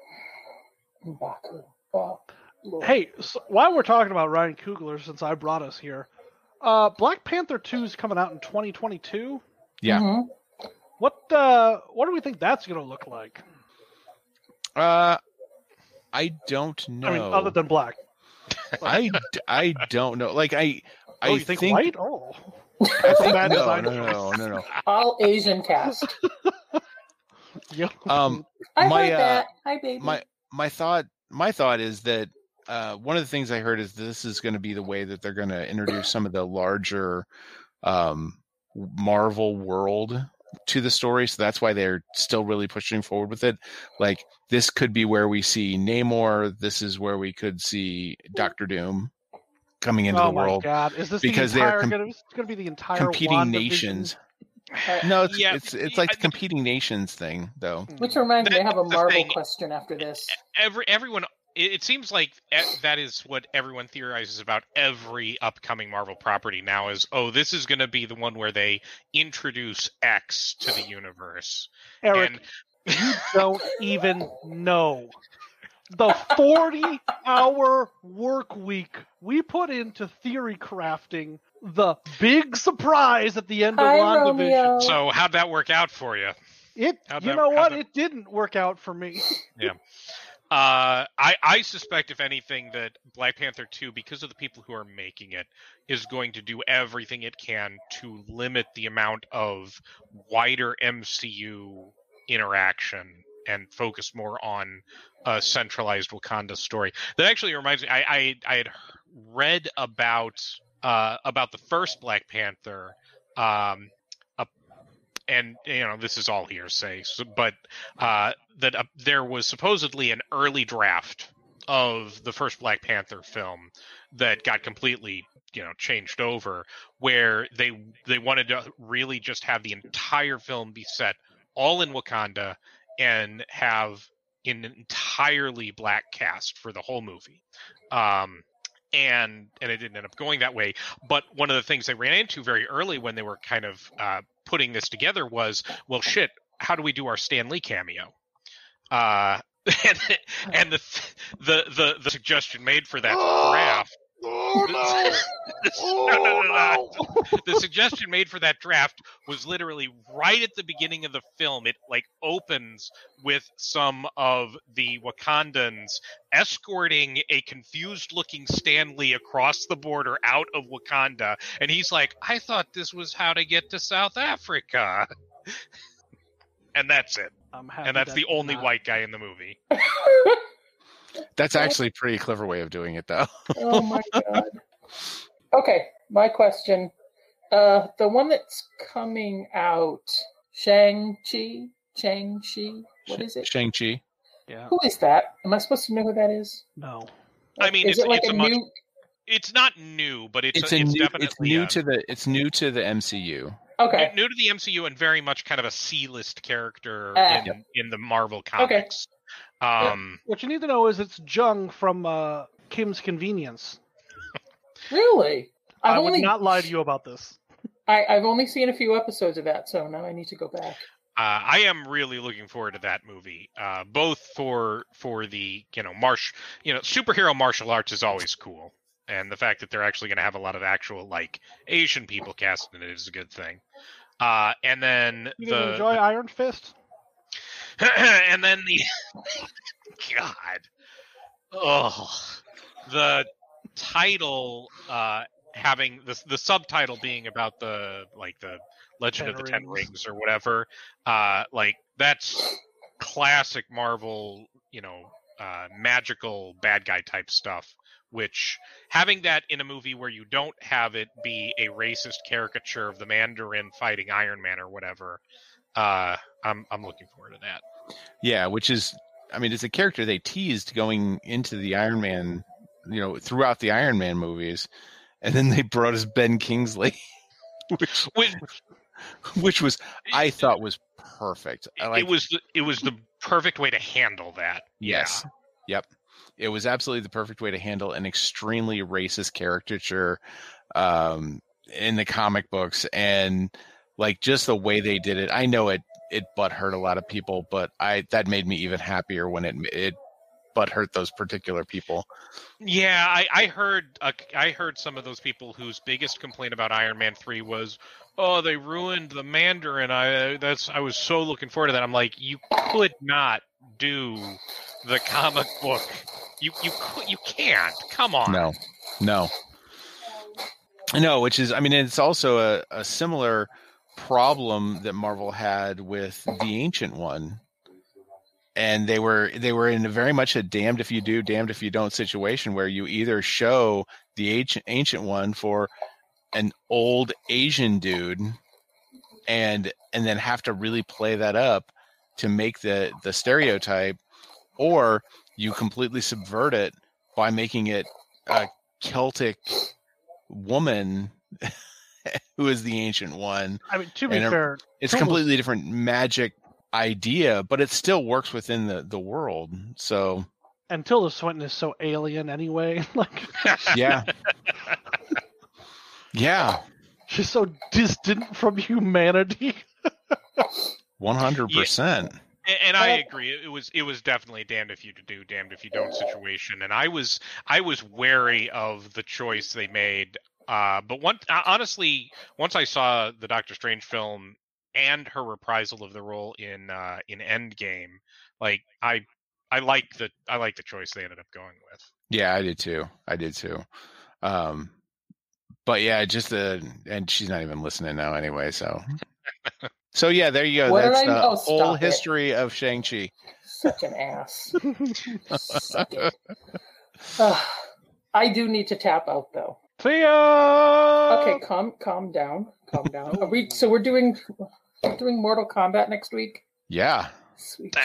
Oh, Hey, so while we're talking about Ryan Coogler, since I brought us here, Black Panther 2 is coming out in 2022. Yeah. Mm-hmm. What do we think that's going to look like? I don't know. I mean, other than black. I don't know. Like I you think white? Oh, I think Bad design no. All Asian cast. yeah. I My, heard that. Hi, baby. My thought is that one of the things I heard is this is going to be the way that they're going to introduce some of the larger Marvel world to the story. So that's why they're still really pushing forward with it. Like this could be where we see Namor. This is where we could see Doctor Doom coming into the world. Oh my God! Is this because they're they're going to be the entire competing WandaVision? nations? No, it's like the I- competing nations thing, though. Which reminds me, I have a That's the Marvel thing. question after this. Everyone. It seems like that is what everyone theorizes about every upcoming Marvel property now is, this is going to be the one where they introduce X to the universe. Eric, And you don't even know the 40-hour work week we put into theory crafting the big surprise at the end of Hi, WandaVision. Romeo. so how'd that work out for you? It didn't work out for me. I suspect, if anything, that Black Panther 2, because of the people who are making it, is going to do everything it can to limit the amount of wider MCU interaction and focus more on a centralized Wakanda story. That actually reminds me, I had read about the first Black Panther, and this is all hearsay, but that there was supposedly an early draft of the first Black Panther film that got completely changed over, where they wanted to really just have the entire film be set all in Wakanda and have an entirely black cast for the whole movie. And it didn't end up going that way. But one of the things they ran into very early when they were kind of putting this together was, well, shit, how do we do our Stan Lee cameo? And the suggestion made for that draft. No. The suggestion made for that draft was literally right at the beginning of the film. It opens with some of the Wakandans escorting a confused-looking Stan Lee across the border out of Wakanda, and he's like, "I thought this was how to get to South Africa," and that's it. And that's the only white guy in the movie. That's actually a pretty clever way of doing it, though. Oh my God. Okay, my question. The one that's coming out, Shang-Chi? What is it? Shang-Chi. Yeah. Who is that? Am I supposed to know who that is? No. I mean, is it like a new? It's not new, but it's new definitely to the MCU. Okay. new to the MCU and very much kind of a C-list character in the Marvel Okay. comics. What you need to know is it's Jung from Kim's Convenience. Really? I would not lie to you about this. I've only seen a few episodes of that, so now I need to go back. I am really looking forward to that movie, both for the superhero martial arts is always cool, and the fact that they're actually going to have a lot of actual like Asian people cast in it is a good thing. And then you didn't enjoy Iron Fist, and then the title having the subtitle being about the Legend of the Ten Rings or whatever, like that's classic Marvel, magical bad guy type stuff, which having that in a movie where you don't have it be a racist caricature of the Mandarin fighting Iron Man or whatever, I'm looking forward to that. Yeah, which is, I mean, it's a character they teased going into the Iron Man, throughout the Iron Man movies, and then they brought us Ben Kingsley, which was, I thought was perfect. It was the perfect way to handle that. Yes. Yeah. Yep. It was absolutely the perfect way to handle an extremely racist caricature in the comic books, and like just the way they did it. I know it butthurt a lot of people, but that made me even happier when it butthurt those particular people. Yeah, I heard some of those people whose biggest complaint about Iron Man 3 was, oh, they ruined the Mandarin. I was so looking forward to that. I'm like, you could not do the comic book. You can't. Come on. No, which is, I mean, it's also a similar problem that Marvel had with the Ancient One. And they were in very much a damned if you do, damned if you don't situation, where you either show the ancient one for an old Asian dude and then have to really play that up to make the stereotype, or you completely subvert it by making it a Celtic woman who is the Ancient One. I mean, to be fair, it's a completely different magic idea, but it still works within the world. So, and Tilda Swinton is so alien anyway. Like, yeah, she's so distant from humanity. 100%. And I agree. It was definitely a damned if you do, damned if you don't situation. And I was wary of the choice they made. But honestly, once I saw the Doctor Strange film and her reprisal of the role in Endgame, like I like the choice they ended up going with. Yeah, I did too. But yeah, and she's not even listening now anyway. So, so yeah, there you go. That's the whole history of Shang-Chi. Such an ass. Suck it. I do need to tap out though. See ya. Okay, calm down. We're doing Mortal Kombat next week? Yeah. Sweet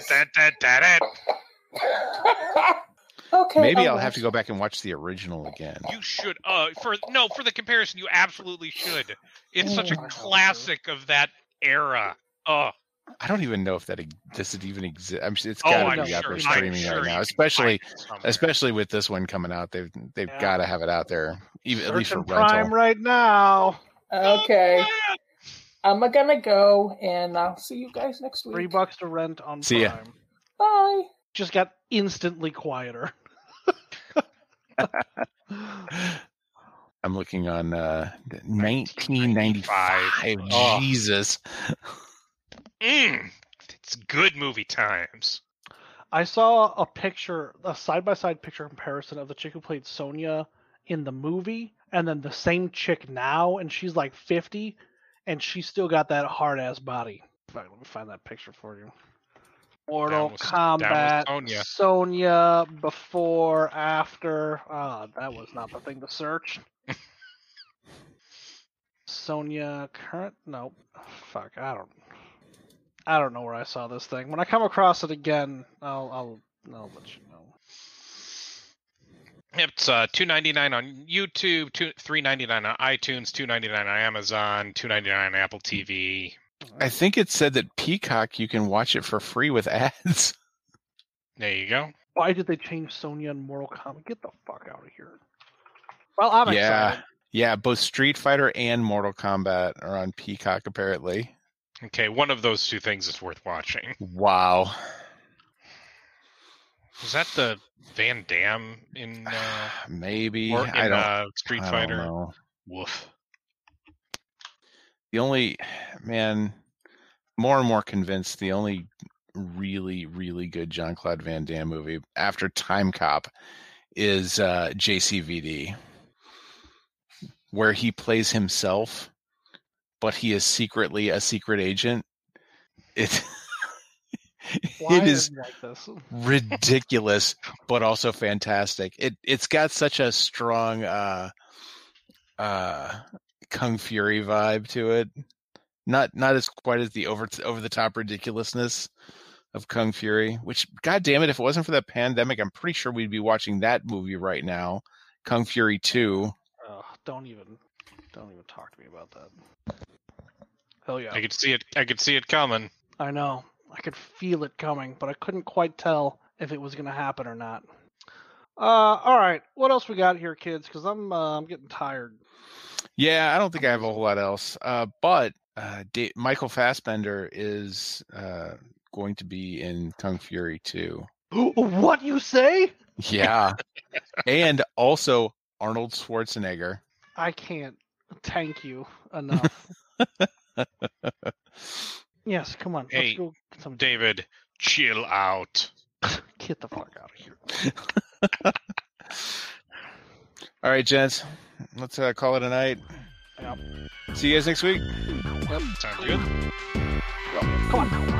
Okay. Maybe I'll have to go back and watch the original again. You should. For the comparison, you absolutely should. It's such a classic of that era. I don't even know if this even exists. I mean, it's got to be out there streaming right now, especially with this one coming out. They've got to have it out there, even at least for rental. Prime right now. Okay. I'm gonna go, and I'll see you guys next week. $3 to rent on see Prime. Ya. Bye. Just got instantly quieter. I'm looking on 1995. Jesus. It's good movie times. I saw a side-by-side picture comparison of the chick who played Sonya in the movie, and then the same chick now, and she's like 50, and she's still got that hard-ass body. Let me find that picture for you. Mortal Kombat, Sonya, before, after. That was not the thing to search. Sonya, current? Nope. Fuck, I don't know where I saw this thing. When I come across it again, I'll let you know. It's $2.99 on YouTube, $3.99 on iTunes, $2.99 on Amazon, $2.99 on Apple TV. I think it said that Peacock you can watch it for free with ads. There you go. Why did they change Sonya and Mortal Kombat? Get the fuck out of here. Well, I'm excited. Yeah, both Street Fighter and Mortal Kombat are on Peacock, apparently. Okay, one of those two things is worth watching. Wow. Was that the Van Damme in Maybe. or in I don't, Street I Fighter? don't know. Woof. The only, man, more and more convinced the only really, really good Jean-Claude Van Damme movie after Time Cop is JCVD, where he plays himself, but he is secretly a secret agent. Why It is you like this? ridiculous, but also fantastic. It's got such a strong Kung Fury vibe to it. Not as quite as the over the top ridiculousness of Kung Fury. Which, God damn it, if it wasn't for the pandemic, I'm pretty sure we'd be watching that movie right now, Kung Fury 2. Don't even talk to me about that. Hell yeah! I could see it coming. I know. I could feel it coming, but I couldn't quite tell if it was going to happen or not. All right, what else we got here, kids? Because I'm getting tired. Yeah, I don't think I have a whole lot else. But Michael Fassbender is going to be in Kung Fury 2. What you say? Yeah. And also Arnold Schwarzenegger. I can't thank you enough. Yes, come on. Hey, let's go get some. David, chill out. Get the fuck out of here. All right, gents. Let's call it a night. Yep. See you guys next week. Yep. Sounds good. Come on.